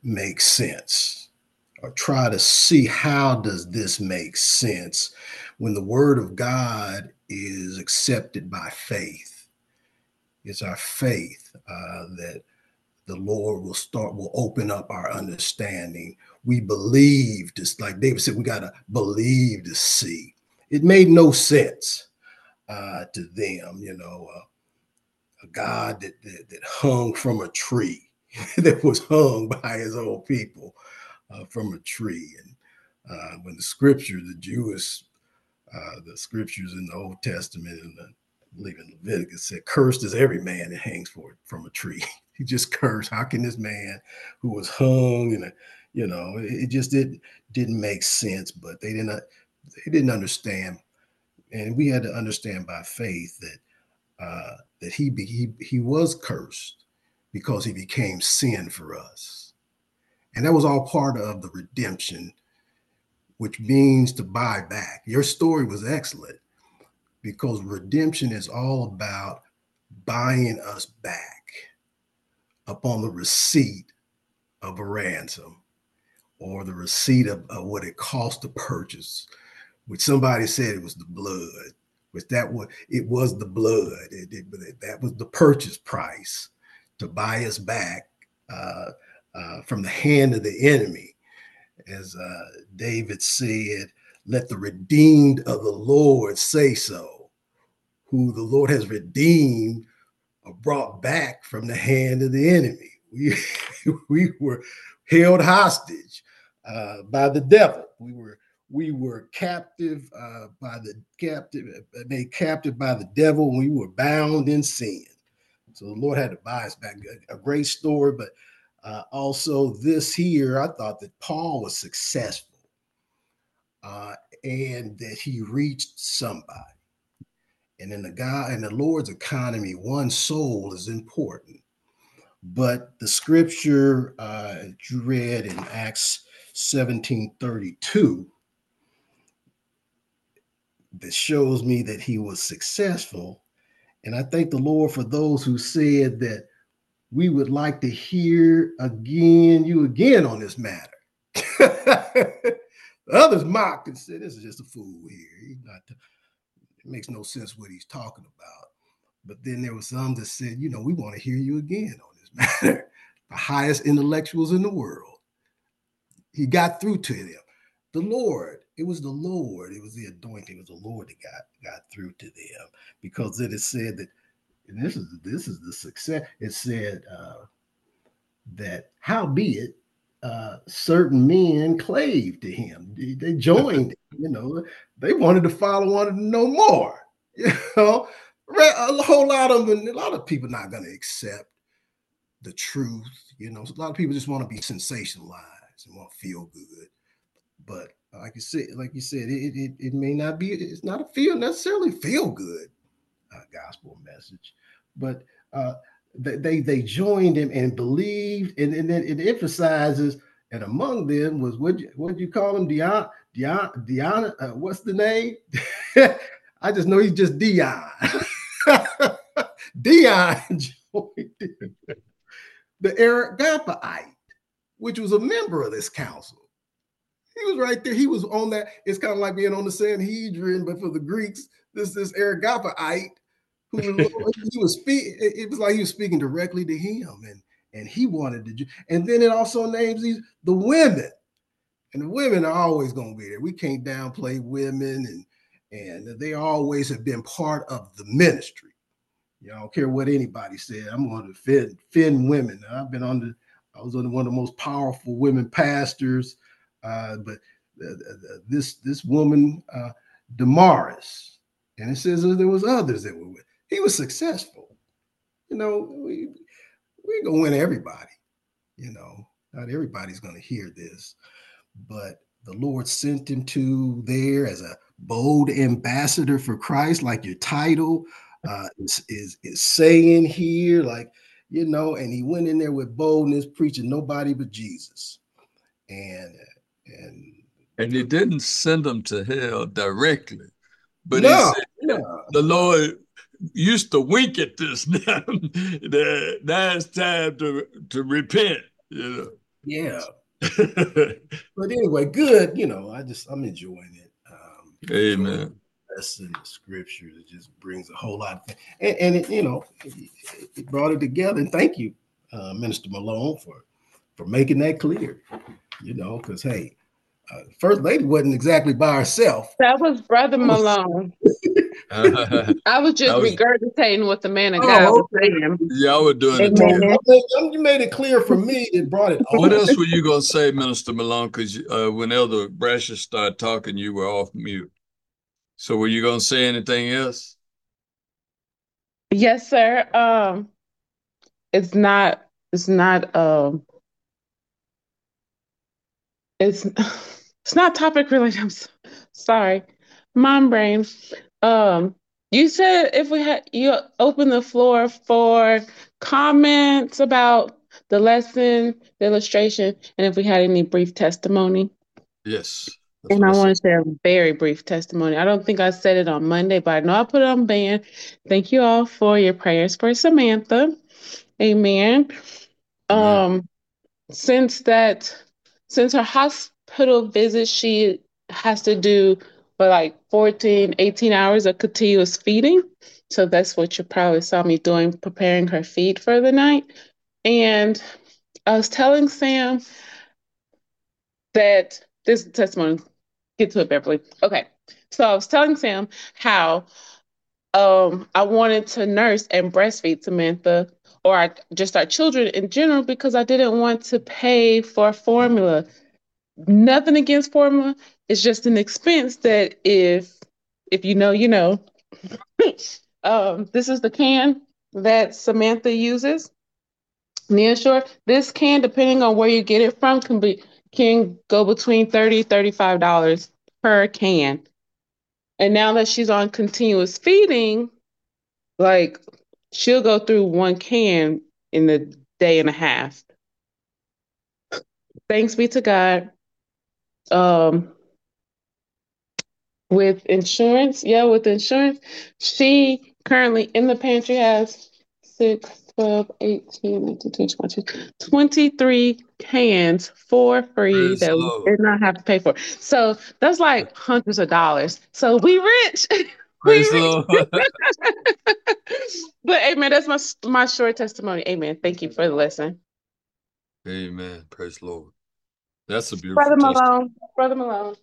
make sense, or try to see how does this make sense when the word of God is accepted by faith. It's our faith uh, that the Lord will start, will open up our understanding. We believe, just like David said, we got to believe to see. It made no sense uh, to them, you know, uh, a God that, that, that hung from a tree, that was hung by his own people uh, from a tree. And uh, when the scripture, the Jewish, uh, the scriptures in the Old Testament, and the, I believe in Leviticus, said, cursed is every man that hangs for, from a tree. He just cursed. How can this man who was hung, and you know, it, it just did, didn't make sense, but they didn't, they didn't understand. And we had to understand by faith that uh, that he, be, he he was cursed because he became sin for us. And that was all part of the redemption, which means to buy back. Your story was excellent because redemption is all about buying us back upon the receipt of a ransom or the receipt of, of what it cost to purchase, which somebody said it was the blood, which that was, it was the blood. It, it, that was the purchase price to buy us back uh, uh, from the hand of the enemy. As uh, David said, let the redeemed of the Lord say so, who the Lord has redeemed or brought back from the hand of the enemy. We, we were held hostage uh, by the devil. We were we were captive uh, by the captive, made captive by the devil. We were bound in sin. So the Lord had to buy us back. A, a great story, but uh, also this here, I thought that Paul was successful uh, and that he reached somebody. And in the God and the Lord's economy, one soul is important. But the scripture uh, you read in Acts seventeen thirty-two that shows me that he was successful. And I thank the Lord for those who said that we would like to hear again you again on this matter. Others mocked and said, this is just a fool here. He's not. It makes no sense what he's talking about. But then there was some that said, you know, we want to hear you again on this matter. The highest intellectuals in the world. He got through to them. The Lord, it was the Lord. It was the anointing. It was the Lord that got, got through to them. Because it is said that, and this is this is the success. It said uh, that howbeit uh, certain men clave to him. They, they joined, you know, they wanted to follow, wanted to know more. You know, a whole lot of them, a lot of people not going to accept the truth. You know, a lot of people just want to be sensationalized and want to feel good. But like you said, like you said, it it, it may not be, it's not a feel necessarily feel good uh, gospel message, but uh, they, they they joined him and believed, and, and then it emphasizes, and among them was what what you call him, Dion Dion Dion. Uh, what's the name? I just know he's just Dion. Dion joined the Areopagites, which was a member of this council. He was right there. He was on that. It's kind of like being on the Sanhedrin, but for the Greeks, this this Areopagite, who he was speaking. It was like he was speaking directly to him, and and he wanted to. And then it also names these the women, and the women are always going to be there. We can't downplay women, and and they always have been part of the ministry. You know, I don't care what anybody said. I'm going to defend, defend women. I've been on the. I was under one of the most powerful women pastors. Uh, but uh, uh, this this woman, uh, Damaris, and it says that there was others that were with. He was successful. You know, we we gonna win everybody. You know, not everybody's gonna hear this, but the Lord sent him to there as a bold ambassador for Christ, like your title uh, is, is is saying here, like you know. And he went in there with boldness, preaching nobody but Jesus, and. And and he didn't send them to hell directly, but no, he said no. the Lord used to wink at this now. Now it's time to, to repent, you know. Yeah. But anyway, good. You know, I just I'm enjoying it. Um, Amen. Enjoying the lesson, the scriptures. It just brings a whole lot of things, and, and it, you know, it, it brought it together. And thank you, uh, Minister Malone, for for making that clear. You know, because hey, uh, First Lady wasn't exactly by herself. That was Brother Malone. I was just was, regurgitating what the man of Oh, God was okay. saying. Y'all were doing it Amen. together. You made it clear for me. It brought it all. What else were you going to say, Minister Malone? Because uh, when Elder Brasher started talking, you were off mute. So were you going to say anything else? Yes, sir. Um, it's not. It's not. Um, it's. It's not topic related. I'm so, sorry, mom brain. Um, you said if we had you open the floor for comments about the lesson, the illustration, and if we had any brief testimony. Yes. And I want to share a very brief testimony. I don't think I said it on Monday, but I know I put it on band. Thank you all for your prayers for Samantha. Amen. Amen. Um, since that, since her hospital visit, she has to do for like fourteen, eighteen hours of continuous feeding. So that's what you probably saw me doing, preparing her feed for the night. And I was telling Sam that this testimony, get to it, Beverly. Okay. So I was telling Sam how um, I wanted to nurse and breastfeed Samantha, or I, just our children in general, because I didn't want to pay for formula. Nothing against formula. It's just an expense that if if you know, you know. um, this is the can that Samantha uses. Nearshore. This can, depending on where you get it from, can be can go between thirty dollars, thirty-five dollars per can. And now that she's on continuous feeding, like she'll go through one can in a day and a half. Thanks be to God. Um, with insurance, yeah, with insurance, she currently in the pantry has six, twelve, eighteen, nineteen, twenty, twenty-two, twenty-three cans for free Praise that the we Lord. did not have to pay for. So that's like hundreds of dollars. So we rich. Praise we the Lord. But amen, that's my my short testimony. Amen. Thank you for the lesson. Amen. Praise the Lord. That's a beautiful Brother testimony. Malone. Brother Malone.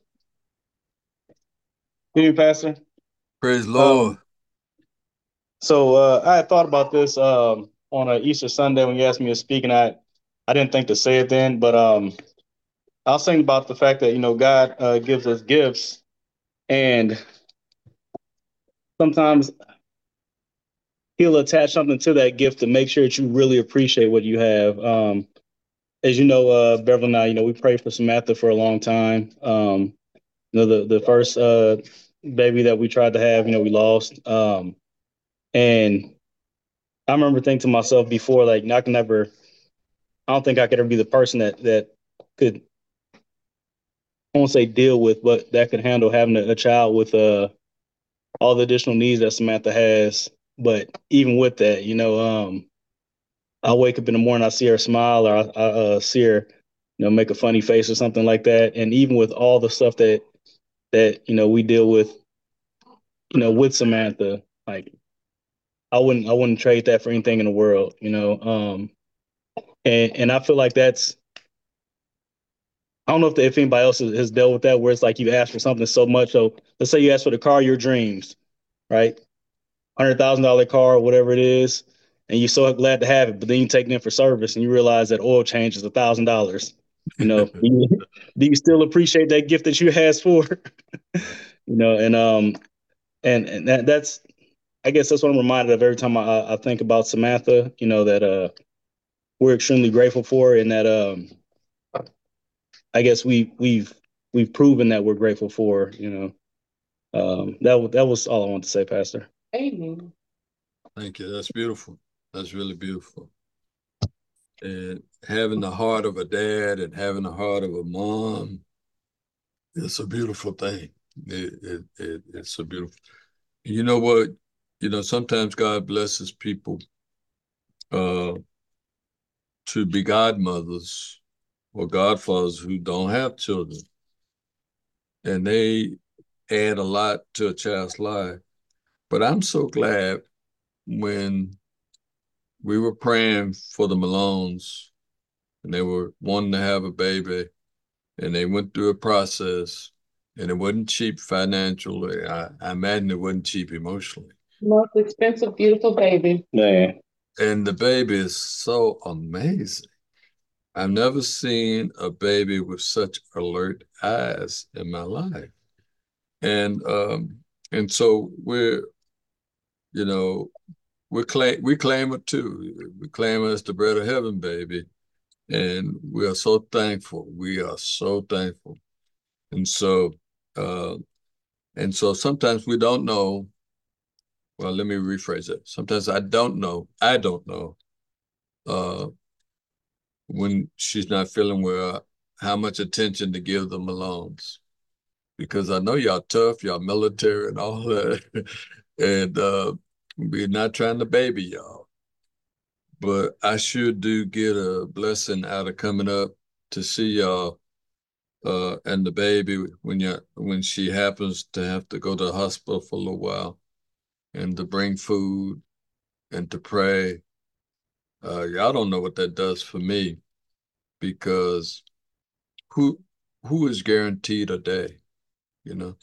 Good evening, Pastor. Praise the Lord. Um, so uh, I had thought about this um, on a Easter Sunday when you asked me to speak, and I, I didn't think to say it then, but um, I was thinking about the fact that, you know, God uh, gives us gifts, and sometimes he'll attach something to that gift to make sure that you really appreciate what you have. Um, as you know, uh, Beverly and I, you know, we prayed for Samantha for a long time. Um, you know, the, the first uh, baby that we tried to have, you know, we lost. Um, and I remember thinking to myself before, like, I can never, I don't think I could ever be the person that, that could, I won't say deal with, but that could handle having a, a child with uh, all the additional needs that Samantha has. But even with that, you know, um, I wake up in the morning, I see her smile, or I, I uh, see her, you know, make a funny face or something like that. And even with all the stuff that that you know we deal with, you know, with Samantha, like I wouldn't I wouldn't trade that for anything in the world, you know. Um, and and I feel like that's, I don't know if the, if anybody else has, has dealt with that, where it's like you ask for something so much. So let's say you ask for the car of your dreams, right? Hundred thousand dollar car, whatever it is, and you're so glad to have it, but then you take it in for service and you realize that oil change is a thousand dollars. You know, do you, do you still appreciate that gift that you asked for? You know, and um, and and that, that's, I guess that's what I'm reminded of every time I, I think about Samantha. You know, that uh, we're extremely grateful for, and that um, I guess we we've we've proven that we're grateful for. You know, um, that that was all I wanted to say, Pastor. Amen. Thank you. That's beautiful. That's really beautiful. And having the heart of a dad and having the heart of a mom, it's a beautiful thing. It, it, it, it's a beautiful. You know what? You know, sometimes God blesses people uh, to be godmothers or godfathers who don't have children. And they add a lot to a child's life. But I'm so glad when we were praying for the Malones and they were wanting to have a baby and they went through a process and it wasn't cheap financially. I, I imagine it wasn't cheap emotionally. Most expensive, beautiful baby. Man. And the baby is so amazing. I've never seen a baby with such alert eyes in my life. And um, and so we're, you know, we claim we claim it too. We claim it as the bread of heaven, baby. And we are so thankful. We are so thankful. And so uh, and so sometimes we don't know. Well, let me rephrase it. Sometimes I don't know. I don't know. Uh, when she's not feeling well, how much attention to give the Malones. Because I know y'all tough, y'all military and all that. and uh, we're not trying to baby y'all. But I sure do get a blessing out of coming up to see y'all uh, and the baby when you when she happens to have to go to the hospital for a little while and to bring food and to pray. Uh, y'all don't know what that does for me because who who is guaranteed a day, you know?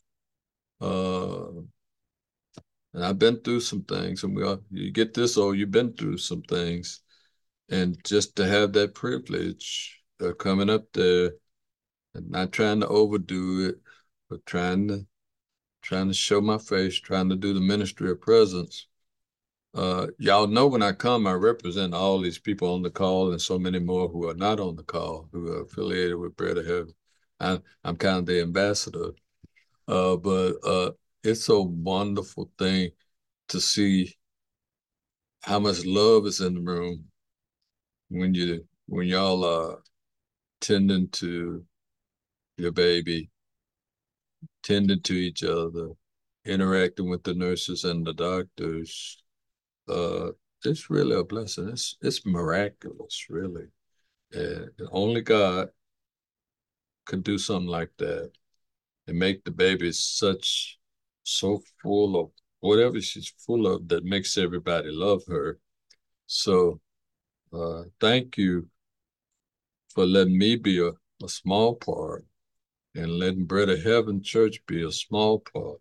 Uh, and I've been through some things, and we all, you get this old, you've been through some things, and just to have that privilege of coming up there and not trying to overdo it, but trying to trying to show my face, trying to do the ministry of presence. Uh, y'all know when I come, I represent all these people on the call and so many more who are not on the call, who are affiliated with Bread of Heaven. I, I'm kind of the ambassador. Uh, but uh, it's a wonderful thing to see how much love is in the room when you when y'all are tending to your baby, tending to each other, interacting with the nurses and the doctors. Uh, it's really a blessing. It's it's miraculous, really. And only God could do something like that and make the baby such so full of whatever she's full of that makes everybody love her. So uh, thank you for letting me be a, a small part and letting Bread of Heaven Church be a small part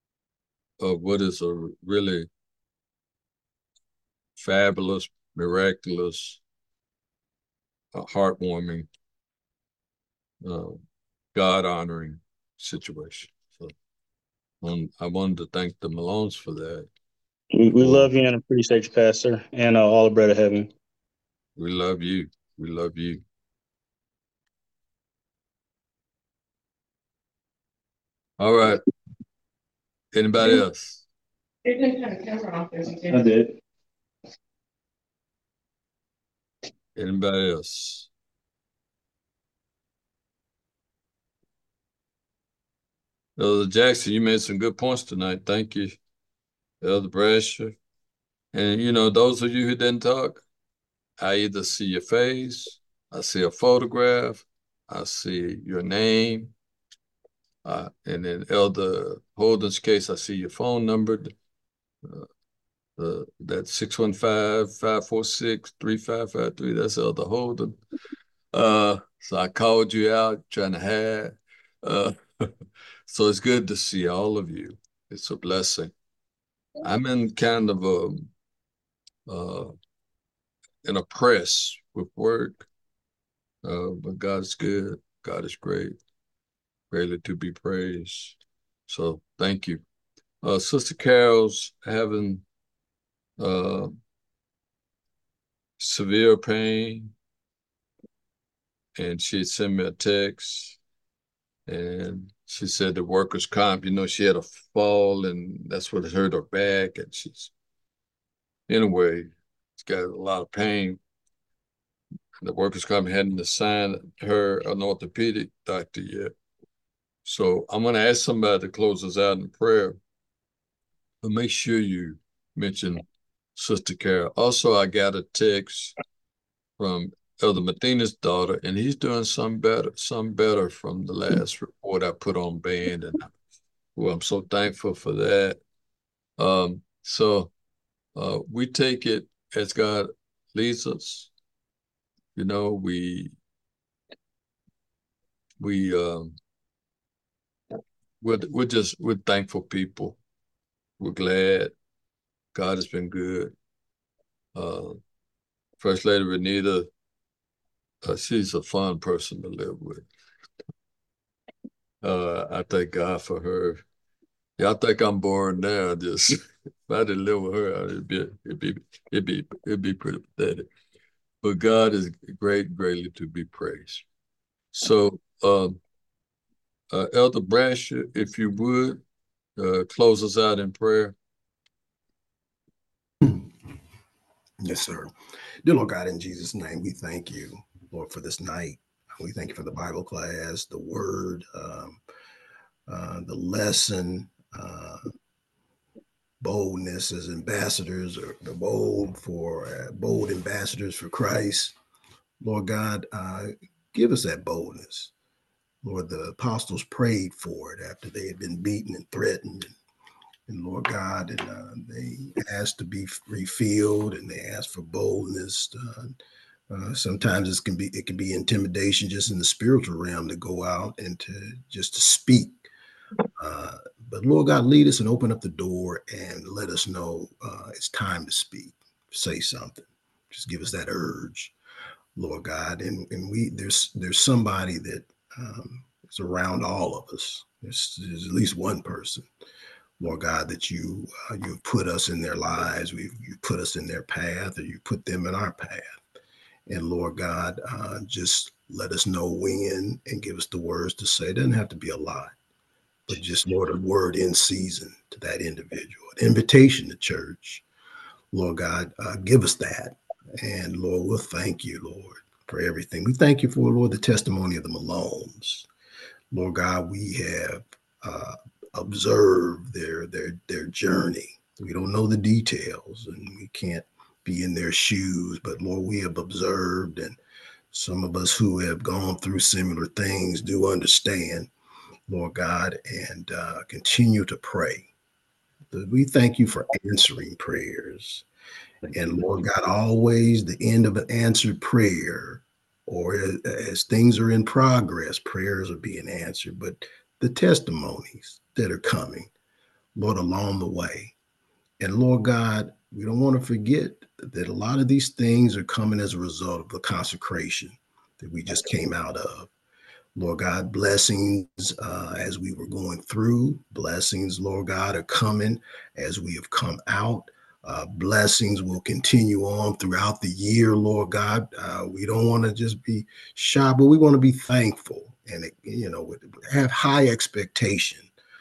of what is a really fabulous, miraculous, uh, heartwarming, uh, God-honoring situation. So um, I wanted to thank the Malones for that. We, we For, love you and appreciate you, Pastor, and uh, all the Bread of Heaven. We love you. We love you. All right. Anybody else? They didn't have a camera off there. I did. Anybody else? Elder Jackson, you made some good points tonight. Thank you, Elder Brasher. And, you know, those of you who didn't talk, I either see your face, I see a photograph, I see your name, uh, and in Elder Holden's case, I see your phone number, uh, uh, that's six one five, five four six, three five five three. That's Elder Holden. Uh, so I called you out trying to hide. Uh, so it's good to see all of you. It's a blessing. I'm in kind of a, uh, in a press with work, uh, but God's good. God is great, greatly to be praised. So thank you. Uh, Sister Carol's having uh, severe pain, and she sent me a text, and she said the workers' comp, you know, she had a fall, and that's what hurt her back, and she's, anyway, she's got a lot of pain. The workers' comp hadn't assigned her an orthopedic doctor yet. So I'm going to ask somebody to close us out in prayer, but make sure you mention Sister Carol. Also, I got a text from Elder Mathena's daughter, and he's doing some better, some better from the last report I put on band, and well, I'm so thankful for that. Um, so uh, we take it as God leads us. You know, we we um, we're we're just we're thankful people. We're glad God has been good. Uh, First Lady Renita, uh, she's a fun person to live with. Uh, I thank God for her. Yeah, I think I'm boring now. Just if I didn't live with her, it'd be it'd be it'd be it'd be pretty pathetic. But God is great, greatly to be praised. So, um, uh, Elder Brasher, if you would uh, close us out in prayer. Yes, sir. Dear Lord God, in Jesus' name, we thank you, Lord, for this night. We thank you for the Bible class, the word, um, uh, the lesson, uh, boldness as ambassadors, or the bold for uh, bold ambassadors for Christ. Lord God, uh, give us that boldness. Lord, the apostles prayed for it after they had been beaten and threatened. And, and Lord God, and uh, they asked to be refilled, and they asked for boldness. Uh, uh, sometimes it can be it can be intimidation just in the spiritual realm to go out and to just to speak. Uh, but Lord God, lead us and open up the door and let us know uh, it's time to speak, say something. Just give us that urge, Lord God. And, and we there's there's somebody that um, is around all of us. There's, there's at least one person, Lord God, that you uh, you've put us in their lives. We've you put us in their path, or you put them in our path. And Lord God, uh, just let us know when and give us the words to say. It doesn't have to be a lot, but just, Lord, a word in season to that individual, an invitation to church. Lord God, uh, give us that. And Lord, we'll thank you, Lord, for everything. We thank you for, Lord, the testimony of the Malones. Lord God, we have uh, observed their, their, their journey. We don't know the details, and we can't be in their shoes, but Lord, we have observed, and some of us who have gone through similar things do understand, Lord God, and uh, continue to pray. We thank you for answering prayers. And Lord God, always the end of an answered prayer, or as, as things are in progress, prayers are being answered, but the testimonies that are coming, Lord, along the way. And Lord God, we don't want to forget that a lot of these things are coming as a result of the consecration that we just came out of. Lord God, blessings uh, as we were going through. Blessings, Lord God, are coming as we have come out. Uh, blessings will continue on throughout the year, Lord God. Uh, we don't want to just be shy, but we want to be thankful and, you know, have high expectation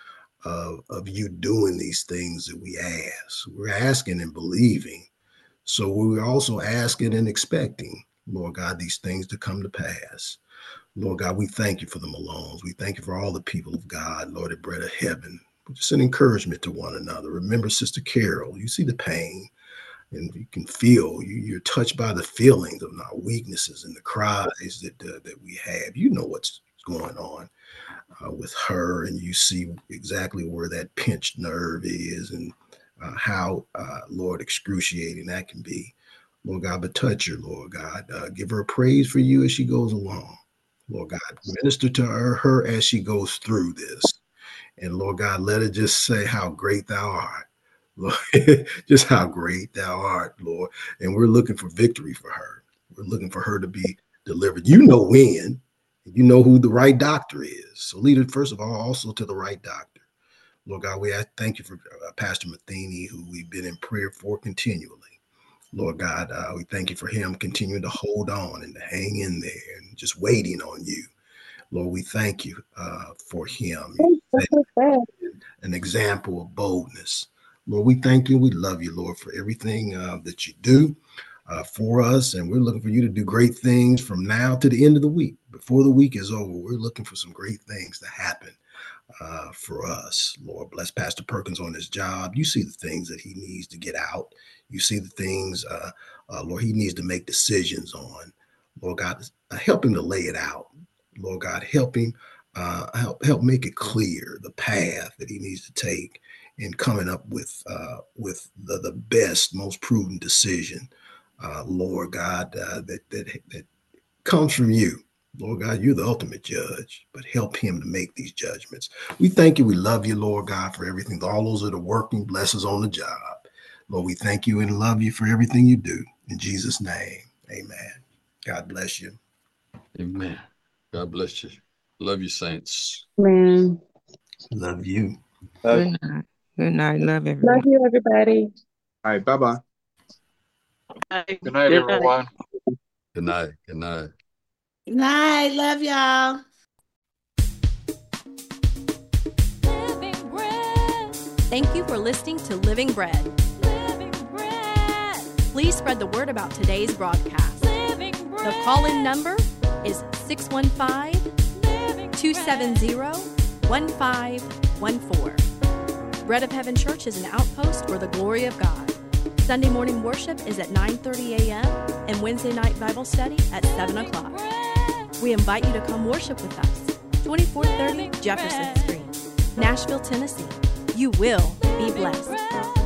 of, of you doing these things that we ask. We're asking and believing. So we're also asking and expecting, Lord God, these things to come to pass. Lord God, we thank you for the Malones. We thank you for all the people of God, Lord, at Bread of Heaven. Just an encouragement to one another. Remember, Sister Carol, you see the pain, and you can feel, you, you're touched by the feelings of our weaknesses and the cries that uh, that we have. You know what's going on uh, with her, and you see exactly where that pinched nerve is, and uh, how, uh, Lord, excruciating that can be. Lord God, but touch her, Lord God. Uh, give her praise for you as she goes along. Lord God, minister to her, her as she goes through this. And Lord God, let her just say how great thou art. Lord, just how great thou art, Lord. And we're looking for victory for her. We're looking for her to be delivered. You know when, you know who the right doctor is. So lead her, first of all, also to the right doctor. Lord God, we thank you for uh, Pastor Matheny, who we've been in prayer for continually. Lord God, uh, we thank you for him continuing to hold on and to hang in there and just waiting on you. Lord, we thank you uh, for him. An example of boldness. Lord, we thank you. We love you, Lord, for everything uh, that you do uh, for us. And we're looking for you to do great things from now to the end of the week. Before the week is over, we're looking for some great things to happen uh, for us. Lord, bless Pastor Perkins on his job. You see the things that he needs to get out. You see the things, uh, uh, Lord, he needs to make decisions on. Lord God, uh, help him to lay it out. Lord God, help him, uh, help help make it clear the path that he needs to take in coming up with uh, with the, the best, most prudent decision, uh, Lord God, uh, that, that that comes from you. Lord God, you're the ultimate judge, but help him to make these judgments. We thank you. We love you, Lord God, for everything. All those that are working, bless us on the job. Lord, we thank you and love you for everything you do. In Jesus' name, amen. God bless you. Amen. God bless you. Love you, saints. Man. Love you. Love, Good night. Good night. Love everyone. Love you, everybody. all right, bye-bye. Good night, everyone. Good night. Good night. Good night. Love y'all. Living bread, Thank you for listening to Living Bread. living bread, Please spread the word about today's broadcast. living bread. The call-in number is six one five, two seven zero, one five one four. Bread of Heaven Church is an outpost for the glory of God. Sunday morning worship is at nine thirty a.m. and Wednesday night Bible study at seven o'clock. We invite you to come worship with us. twenty-four thirty Jefferson Street, Nashville, Tennessee. You will be blessed.